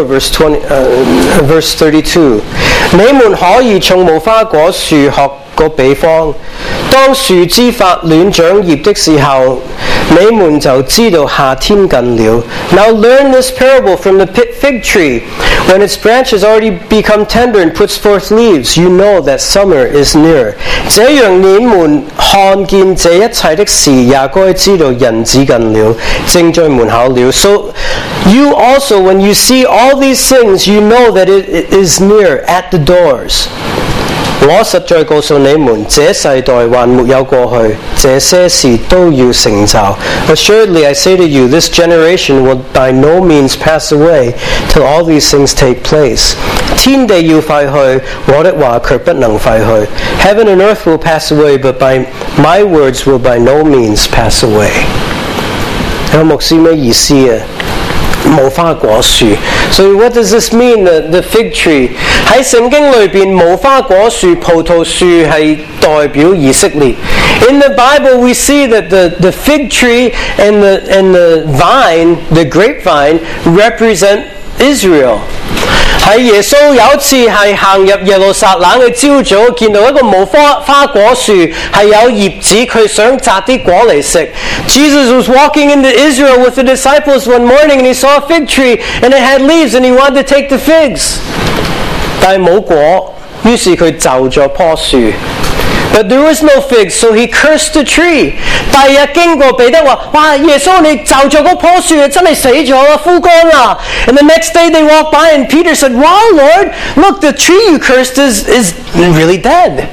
verse 32 你們可以從無花果樹學個比方，當樹枝發亂長葉的時候，你們就知道夏天近了。Now learn this parable from the fig tree. When its branches already become tender and puts forth leaves, you know that summer is near. 這樣你們看見這一切的事，也該知道人子近了，正在門口了。So you also, when you see all these things, you know that it is near at the doors. 我實在告訴你們，這世代還沒有過去，這些事都要成就。Assuredly, I say to you, this generation will by no means pass away till all these things take place. 天地要廢去，我的話卻不能廢去。Heaven and earth will pass away, but my words will by no means pass away. 有牧師咩意思啊？無花果樹。So what does this mean? The fig tree 喺聖經裏邊，無花果樹、葡萄樹係代表以色列。In the Bible, we see that the fig tree and the vine, the grapevine, represent Israel. 喺耶穌有一次係行入耶路撒冷嘅朝早，見到一個無花果樹係有葉子，佢想摘啲果嚟食。Jesus was walking into Israel with the disciples one morning and he saw a fig tree and it had leaves and he wanted to take the figs. 但係冇果， 於是佢就咗棵樹。But there was no figs, so he cursed the tree. 第二日經過，彼得話：哇，耶穌你就咗嗰棵樹真係死咗啦，枯乾啦。And the next day they walked by and Peter said, Wow, Lord, look, the tree you cursed is really dead.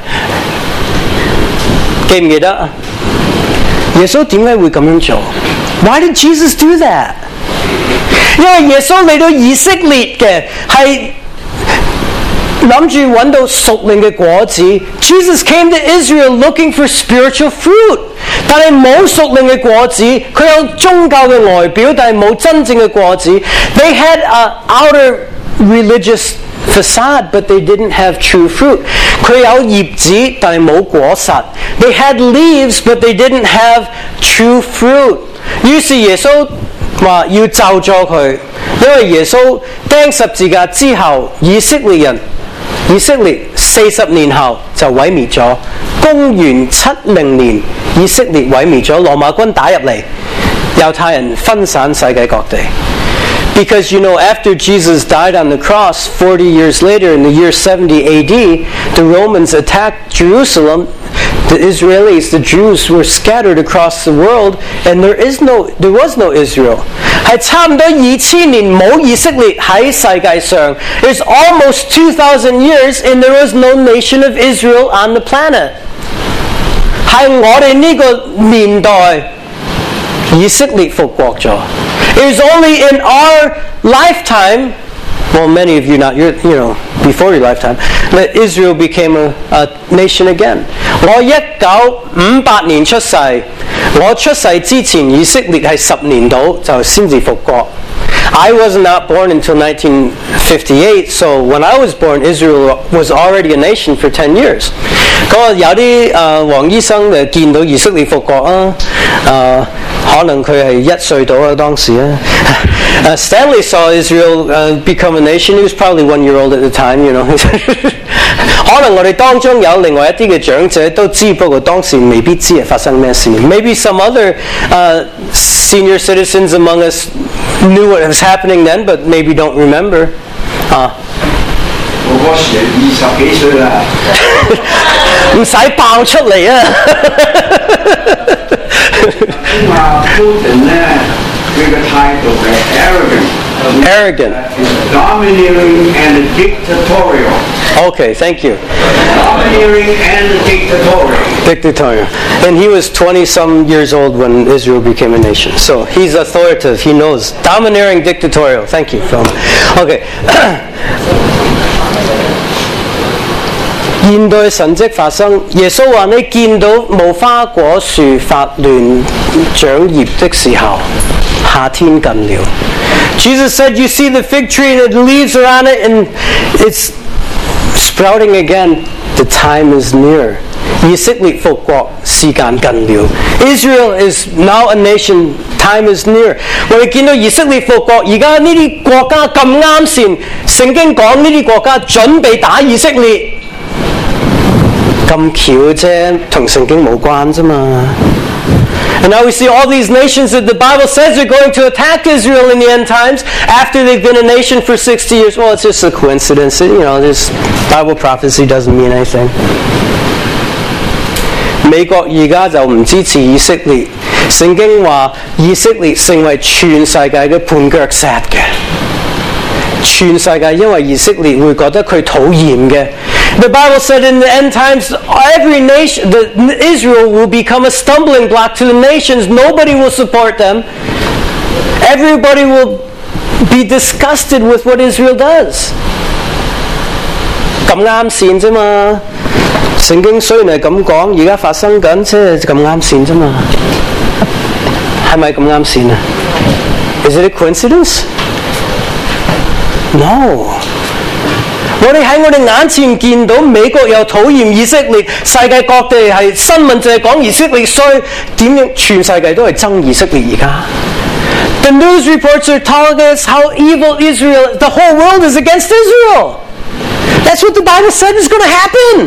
記唔記得啊？耶穌點解會咁樣做？ Why did Jesus do that? 因為耶穌嚟到以色列嘅係諗住揾到屬靈嘅果子。Jesus came to Israel looking for spiritual fruit， 但係冇屬靈嘅果子。佢有宗教嘅外表，但係冇真正嘅果子。They had an outer religious facade, but they didn't have true fruit. 佢有葉子，但係冇果實。They had leaves, but they didn't have true fruit. 於是耶穌話要咒咗佢，因為耶穌釘十字架之後，以色列40年後就毀滅咗。公元70年，以色列毀滅咗，羅馬軍打入嚟，猶太人分散世界各地。Because after Jesus died on the cross 40 years later, in the year 70 AD, the Romans attacked Jerusalem. The Israelis, the Jews, were scattered across the world, and there was no Israel. 係差唔多2000年冇以色列喺世界上。There's almost 2,000 years, and there was no nation of Israel on the planet. 係我哋呢個年代，以色列復國咗。It was only in our lifetime, well, many of you not, before your lifetime, that Israel became a nation again. 我1958年出世，我出世之前以色列係10年到就先至復國。I was not born until 1958, so when I was born, Israel was already a nation for 10 years. 嗰有啲黃醫生就見到以色列復國啊，可能佢係1歲到啦當時啊。Stanley saw Israel become a nation. He was probably 1 year old at the time, 可能我哋當中有另外一啲嘅長者都知，不過當時未必知係發生咩事。Maybe some other senior citizens among us knew what was happening then, but maybe don't remember. 我嗰時20幾歲啦， 唔使爆出嚟啊！ 話Putin咧，佢嘅態度係 arrogant, domineering and dictatorial. Okay, thank you. Domineering and Dictatorial. And he was 20-some years old when Israel became a nation. So he's authoritative. He knows. Domineering, dictatorial. Thank you, Phil. Okay. 現代神蹟發生，耶穌話：你見到無花果樹發亂長葉的時候，夏天近了。Jesus said, you see the fig tree and the leaves are on it and it's sprouting again. The time is near. 以色列復國時間近了。Israel is now a nation. Time is near. 我哋見到以色列復國，而家呢啲國家咁啱線，聖經講呢啲國家準備打以色列。咁巧啫，同聖經冇關啫嘛。And now we see all these nations that the Bible says are going to attack Israel in the end times after they've been a nation for 60 years. Well, it's just a coincidence. This Bible prophecy doesn't mean anything. 美國而家就唔支持以色列，聖經話以色列成為全世界嘅絆腳石嘅。全世界因為以色列會覺得佢討厭嘅。The Bible said in the end times, every nation, Israel will become a stumbling block to the nations. Nobody will support them. Everybody will be disgusted with what Israel does. 咁啱線啫嘛。聖經雖然係咁講，而家發生緊，即係咁啱線啫嘛。係咪咁啱線啊？ Is it a coincidence? No. 我哋喺我哋眼前見到美國又討厭以色列，世界各地係新聞就係講以色列衰，點樣全世界都係憎以色列而家。The news reports are telling us how evil Israel is. The whole world is against Israel. That's what the Bible said is going to happen.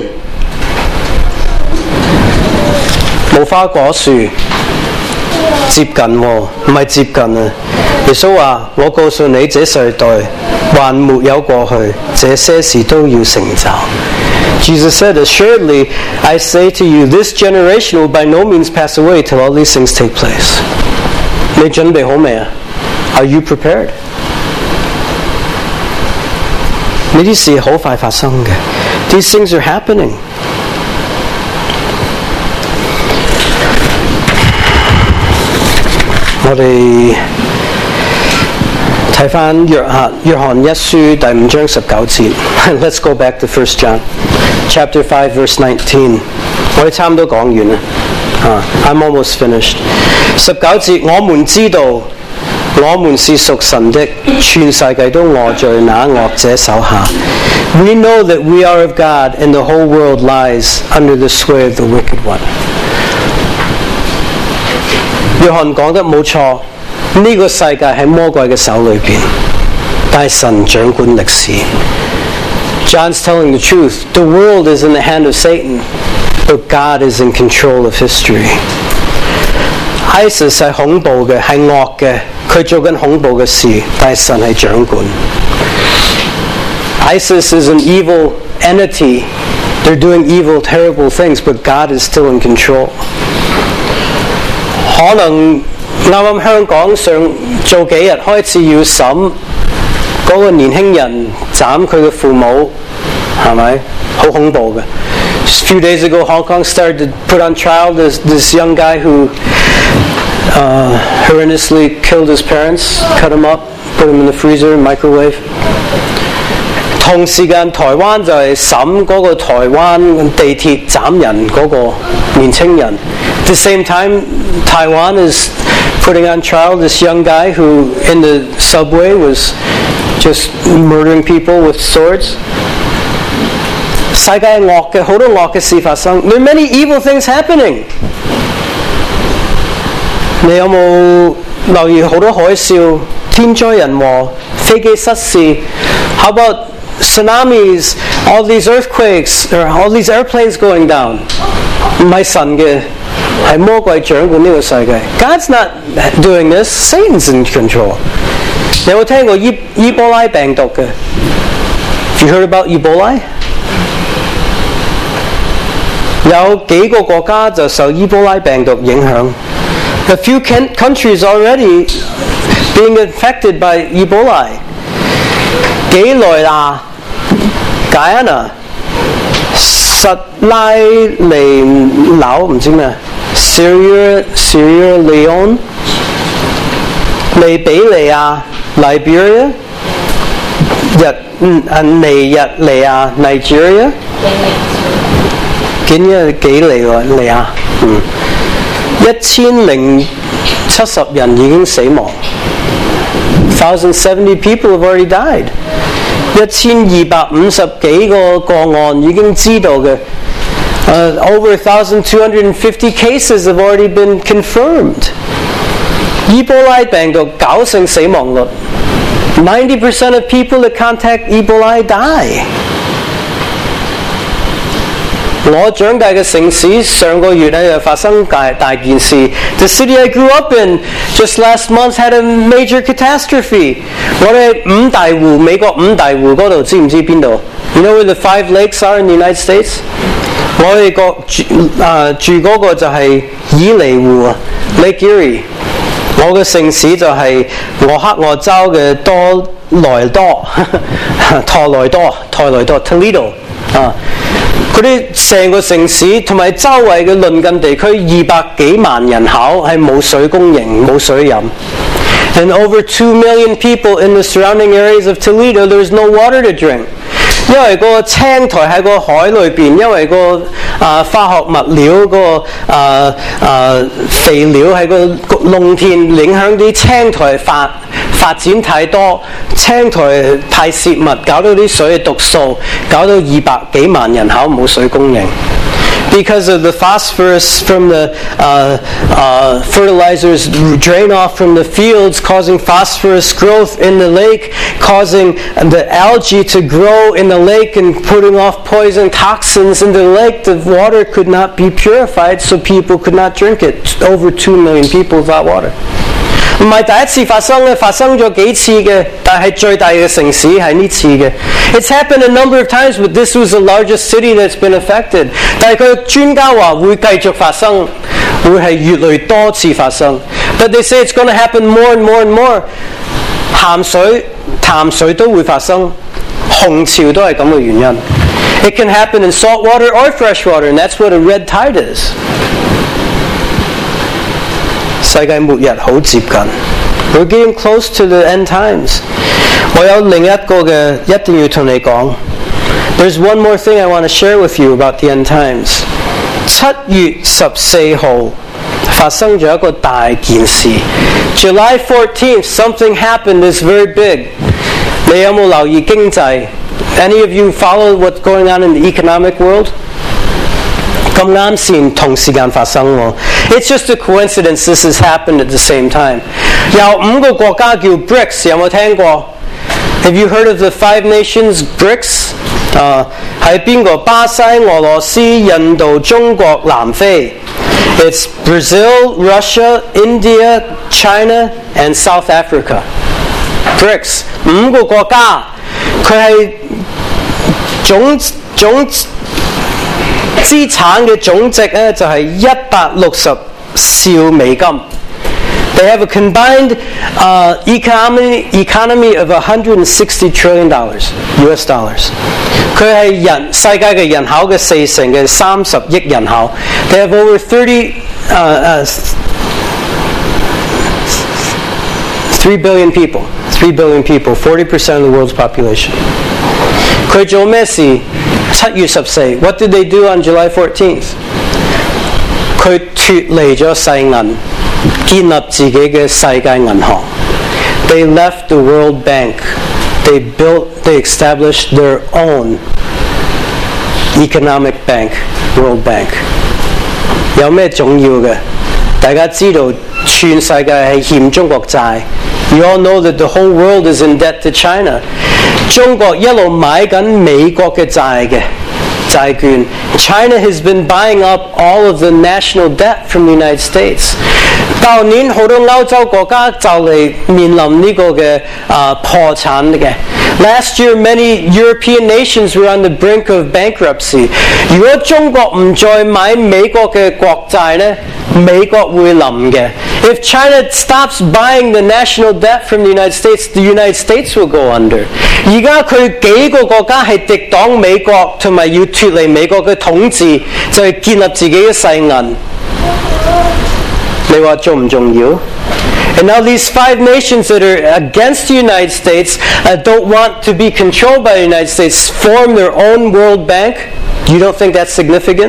無花果樹接近喎，唔係接近啊。 耶穌話：我告訴你，這世代還沒有過去，這些事都要成就。Jesus said, "Assuredly, I say to you, this generation will by no means pass away till all these things take place." 你準備好未啊？ Are you prepared? 呢啲事好快發生嘅。These things are happening. 我哋睇返約翰一書第5章19節。Let's go back to 1 John, chapter 5, verse 19. 我哋差唔多講完啦。I'm almost finished. 19節，我們知道我們是屬神的，全世界都臥在那惡者手下。We know that we are of God, and the whole world lies under the sway of the wicked one. 約翰講得冇錯，呢個世界喺魔鬼嘅手裏邊，但係神掌管歷史。John's telling the truth. The world is in the hand of Satan, but God is in control of history. ISIS 係恐怖嘅，係惡嘅，佢做緊恐怖嘅事，但係神係掌管。ISIS is an evil entity. They're doing evil, terrible things, but God is still in control. 可能啱啱香港上做幾日開始要審嗰個年輕人斬佢嘅父母，係咪？好恐怖嘅。A few days ago, Hong Kong started to put on trial this young guy who horrendously killed his parents, cut him up, put him in the freezer, microwave. 同時間，台灣就係審嗰個台灣地鐵斬人嗰個年青人。At the same time, Taiwan is putting on trial this young guy who, in the subway, was just murdering people with swords. 世界係惡嘅，好多惡嘅事發生。There are many evil things happening. 你有冇留意好多海嘯、天災人禍、飛機失事 ？How about tsunamis? All these earthquakes, or all these airplanes going down? 唔係神嘅，係魔鬼掌管呢個世界。God's not doing this. Satan's in control. 你有冇聽過伊波拉病毒嘅 ？You heard about Ebola? 有幾個國家就受伊波拉病毒影響。A few countries already being infected by Ebola. 幾內亞、Guyana、實拉尼紐唔知咩 Sierra Leone、利比利亞、Liberia、尼日利亞、Nigeria。幾利亞1070人已經死亡。1,070 people have already died. 1250幾個個案已經知道嘅。Over 1,250 cases have already been confirmed. 伊波拉病毒90%死亡率。90% of people that contact Ebola die. 我長大嘅城市上個月咧就發生大件事。The city I grew up in just last month had a major catastrophe. 我哋美國五大湖嗰度知唔知邊度 ？You know where the 5 lakes are in the United States? 我哋住嗰個就係以尼湖啊 ，Lake Erie。我嘅城市就係俄亥俄州嘅托萊多 Toledo 啊。佢哋成個城市同埋周圍嘅鄰近地區200幾萬人口係冇水供應、冇水飲。And over 2 million people in the surrounding areas of Toledo, there is no water to drink. 因為個青苔喺個海裏邊，因為個化學物料個肥料喺個農田影響啲青苔發展太多，青苔太泄密，搞到啲水毒素，搞到200幾萬人口冇水供應。Because of the phosphorus from the fertilizers drain off from the fields, causing phosphorus growth in the lake, causing the algae to grow in the lake and putting off poison toxins in the lake. The water could not be purified, so people could not drink it. Over 2 million people without water. 唔係第一次發生嘅，發生咗幾次嘅，但係最大嘅城市係呢次嘅。It's happened a number of times, but this was the largest city that's been affected. 但係佢專家話會繼續發生，會係越嚟越多次發生。But they say it's going to happen more and more and more. 鹹水、淡水都會發生，洪潮都係咁嘅原因。It can happen in salt water or fresh water, and that's what a red tide is. 世界末日好接近。We're getting close to the end times. 我有另一個嘅一定要同你講。There's one more thing I want to share with you about the end times. 7月14號發生咗一個大件事。July 14th, something happened that's very big. 你有冇留意經濟？ Any of you follow what's going on in the economic world? 咁啱先同時間發生喎。It's just a coincidence this has happened at the same time. 有5個國家叫 BRICS， 有冇聽過 ？Have you heard of the 5 nations BRICS？ 係邊個？巴西、俄羅斯、印度、中國、南非。It's Brazil, Russia, India, China, and South Africa. BRICS 5個國家，佢係總資產嘅總值咧就係160兆美金。They have a combined economy of $160 trillion US dollars. 佢係世界嘅人口嘅40%嘅30億人口。They have over 3 billion people. 3 billion people, 40% of the world's population. 佢做咩事？7月14 What did they do on July 14th? 佢脫離咗世銀，建立自己嘅世界銀行。They left the World Bank. They established their own economic bank, World Bank. 有咩重要嘅？大家知道全世界係欠中國債。You all know that the whole world is in debt to China. 中國一路買緊美國嘅債券。China has been buying up all of the national debt from the United States. 舊年好多歐洲國家就嚟面臨呢個嘅破產嘅。Last year, many European nations were on the brink of bankruptcy. 如果中國唔再買美國嘅國債呢，美國會冧嘅。If China stops buying the national debt from the United States will go under. 而家佢幾個國家係敵擋美國，同埋要脫離美國嘅統治，就係建立自己嘅世銀。你話重唔重要？ And now these 5 nations that are against the United States don't want to be controlled by the United States form their own World Bank. You don't think that's significant?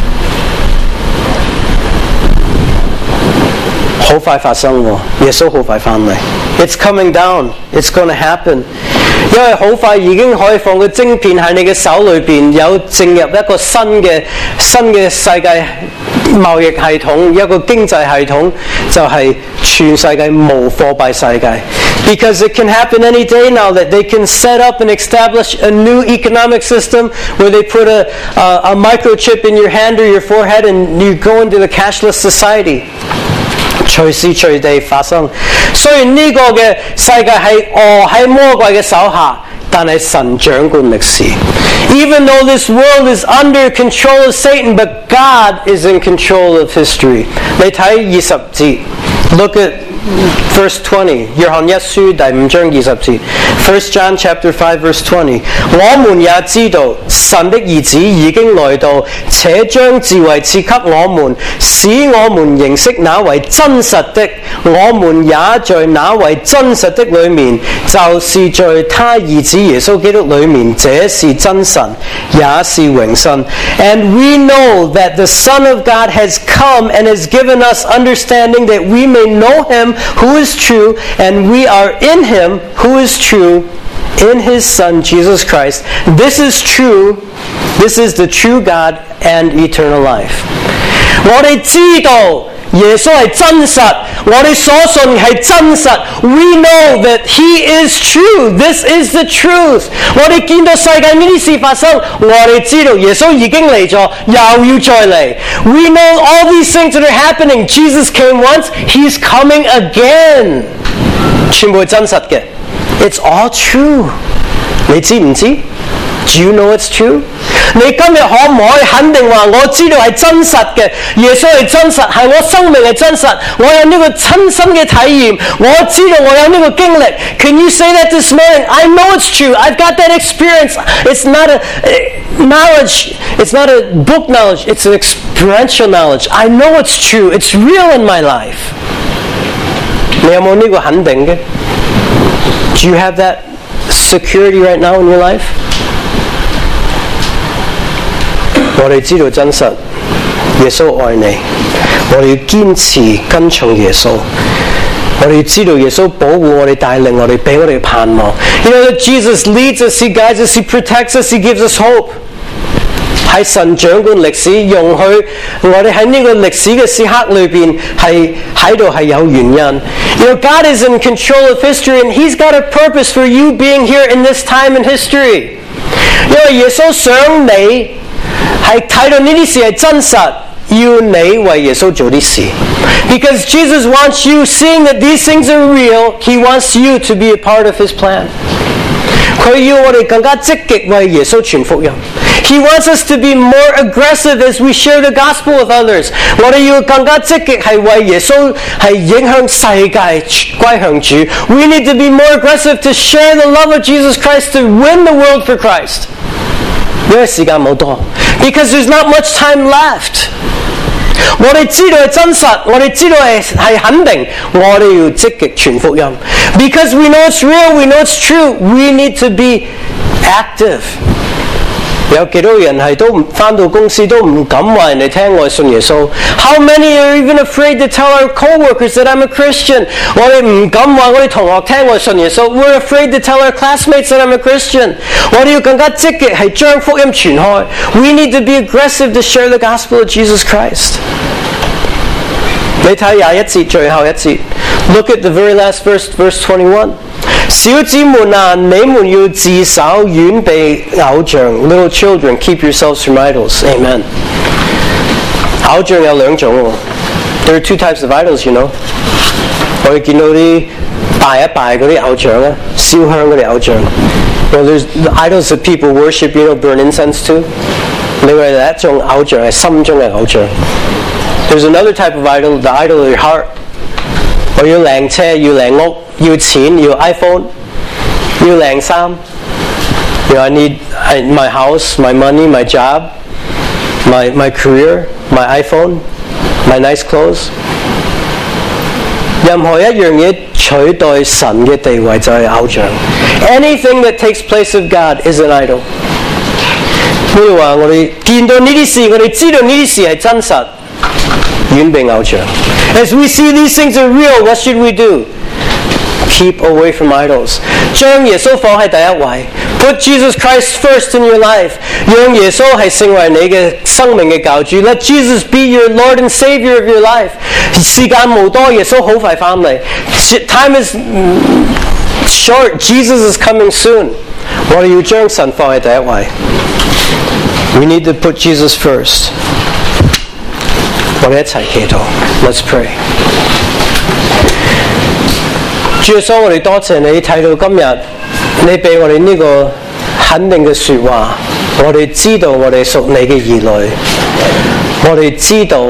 好快發生喎，耶穌好快翻嚟。It's coming down. It's going to happen. 因為好快已經可以放個晶片喺你嘅手裏邊，有進入一個新嘅世界貿易系統，一個經濟系統，就係全世界無貨幣世界。Because it can happen any day now that they can set up and establish a new economic system where they put a microchip in your hand or your forehead and you go into the cashless society. 隨時隨地發生。雖然呢個嘅世界係喺魔鬼嘅手下，但係神掌管歷史。Even though this world is under control of Satan, but God is in control of history. 你睇20節 ，Look at verse 20. 約翰一書第5章20節。1 John chapter 5 verse 20. 我們也知道神的兒子已經來到，且將智慧賜給我們，使我們認識那位真實的。我們也在那位真實的裏面，就是在他兒子耶穌基督裏面，這是真神，也是永生。And we know that the Son of God has come and has given us understanding that we may know him who is true, and we are in him who is true, in his Son Jesus Christ. This is true. This is the true God and eternal life. 我哋知道耶穌係真實，我哋所信係真實。We know that He is true. This is the truth. 我哋見到世界呢啲事發生，我哋知道耶穌已經嚟咗，又要再嚟。We know all these things that are happening. Jesus came once, He's coming again. 全部係真實嘅。It's all true. 你知唔知？ Do you know it's true? 你今日可唔可以肯定話我知道係真實嘅？耶穌係真實，係我生命係真實，我有呢個親身嘅體驗，我知道我有呢個經歷。Can you say that this morning? I know it's true. I've got that experience. It's not a knowledge. It's not a book knowledge. It's an experiential knowledge. I know it's true. It's real in my life. 你有冇呢個肯定嘅？ Do you have that security right now in your life? 我哋知道真實，耶穌愛你，我哋要堅持跟從耶穌。我哋要知道耶穌保護我哋、帶領我哋、俾我哋盼望。You know that Jesus leads us, He guides us, He protects us, He gives us hope. 係神掌管歷史，容許我哋喺呢個歷史嘅時刻裏邊係喺度係有原因。You know, God is in control of history, and He's got a purpose for you being here in this time in history. 因為耶穌想你係睇到呢啲事係真實，要你為耶穌做啲事。Because Jesus wants you, seeing that these things are real, He wants you to be a part of His plan. 佢要我哋更加積極為耶穌傳福音。He wants us to be more aggressive as we share the gospel with others. 我哋要更加積極係為耶穌係影響世界歸向主。We need to be more aggressive to share the love of Jesus Christ, to win the world for Christ. 因為時間冇多 ，because there's not much time left. 我哋知道係真實，我哋知道係肯定，我哋要積極傳福音。Because we know it's real, we know it's true. We need to be active. 有幾多人係都唔返到公司都唔敢話人哋聽我信耶穌 ？How many are even afraid to tell our co-workers that I'm a Christian？ 我哋唔敢話我哋同學聽我信耶穌 ，We're afraid to tell our classmates that I'm a Christian。我哋要更加積極係將福音傳開。We need to be aggressive to share the gospel of Jesus Christ。你睇21節最後一節 ，Look at the very last verse, verse 21。小子們啊，你們要自守，遠避偶像。Little children, keep yourselves from idols. Amen. 偶像有兩種喎 ，There are two types of idols, you know. 我哋見到啲拜一拜嗰啲偶像咧，燒香嗰啲偶像。Well, there's the idols that people worship, you know, burn incense to. 另外一種偶像係心中嘅偶像。There's another type of idol, the idol of your heart. 我要靚車，要靚屋，要錢，要 iPhone， 要靚衫。You know, I need my house, my money, my job, my career, my iPhone, my nice clothes. 任何一樣嘢取代神嘅地位就係偶像。Anything that takes place of God is an idol. 譬如話，我哋見到呢啲事，我哋知道呢啲事係真實。遠避偶像。As we see these things are real, what should we do? Keep away from idols. 將耶穌放喺第一位。Put Jesus Christ first in your life. 讓耶穌係成為你嘅生命嘅教主。Let Jesus be your Lord and Savior of your life. 時間無多，耶穌好快返嚟。Time is short. Jesus is coming soon. 我哋要將神放喺第一位。We need to put Jesus first. 我哋一齊祈禱 ，Let's pray。主耶穌，我哋多謝你睇到今日，你俾我哋呢個肯定嘅説話，我哋知道我哋屬你嘅兒女，我哋知道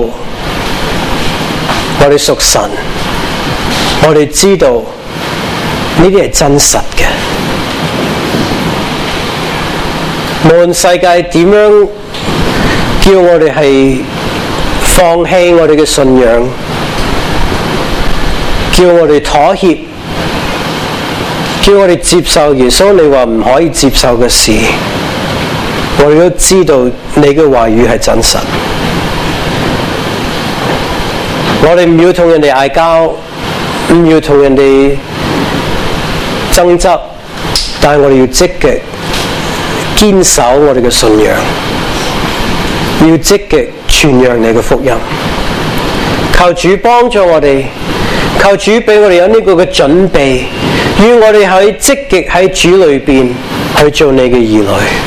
我哋屬神，我哋知道呢啲係真實嘅。無論世界點樣叫我哋係放棄我哋嘅信仰，叫我哋妥協，叫我哋接受耶穌你話唔可以接受嘅事，我哋都知道你嘅話語係真實。我哋唔要同人哋嗌交，唔要同人哋爭執，但係我哋要積極堅守我哋嘅信仰，要積極傳揚你嘅福音。 求主幫助我哋，求主俾我哋有呢個嘅準備，願我哋喺積極喺主裏邊去做你嘅兒女。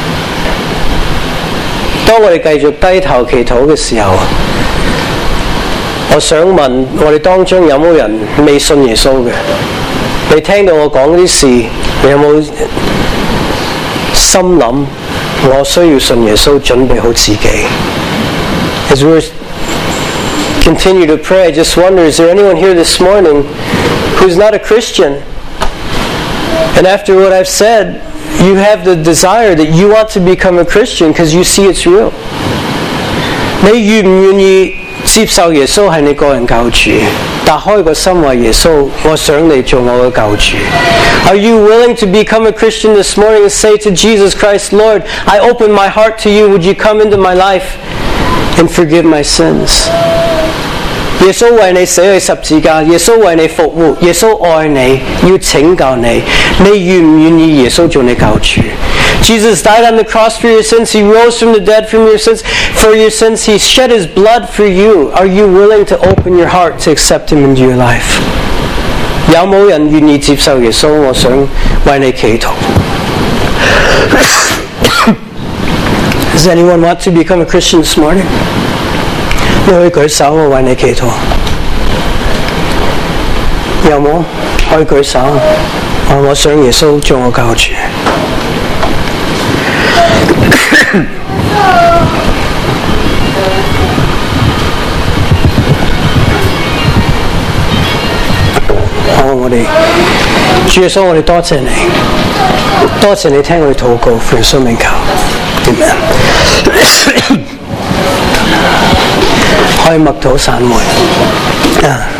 當我哋繼續低頭祈禱嘅時候，我想問我哋當中有冇人未信耶穌嘅？你聽到我講啲事，你有冇心諗我需要信耶穌，準備好自己？As we continue to pray, I just wonder, is there anyone here this morning who's not a Christian? And after what I've said, you have the desire that you want to become a Christian because you see it's real. 你願唔願意接受耶穌係你個人救主？打開個心話耶穌，我想你做我嘅救主。Are you willing to become a Christian this morning and say to Jesus Christ, Lord, I open my heart to you. Would you come into my life and forgive my sins? 耶穌為你死去十字架，耶穌為你復活，耶穌愛你，要拯救你。你願唔願意耶穌做你救主？Jesus died on the cross for your sins. He rose from the dead from your sins. For your sins, He shed His blood for you. Are you willing to open your heart to accept Him into your life? 有冇人願意接受耶穌？我想為你祈禱。Does anyone want to become a Christian this morning? 你可以舉手，我為你祈禱。有冇？可以舉手。我想耶穌做我救主。好，我哋主耶穌，我哋多謝你，多謝你聽我哋禱告，奉耶穌名求，阿們。可以默禱散會。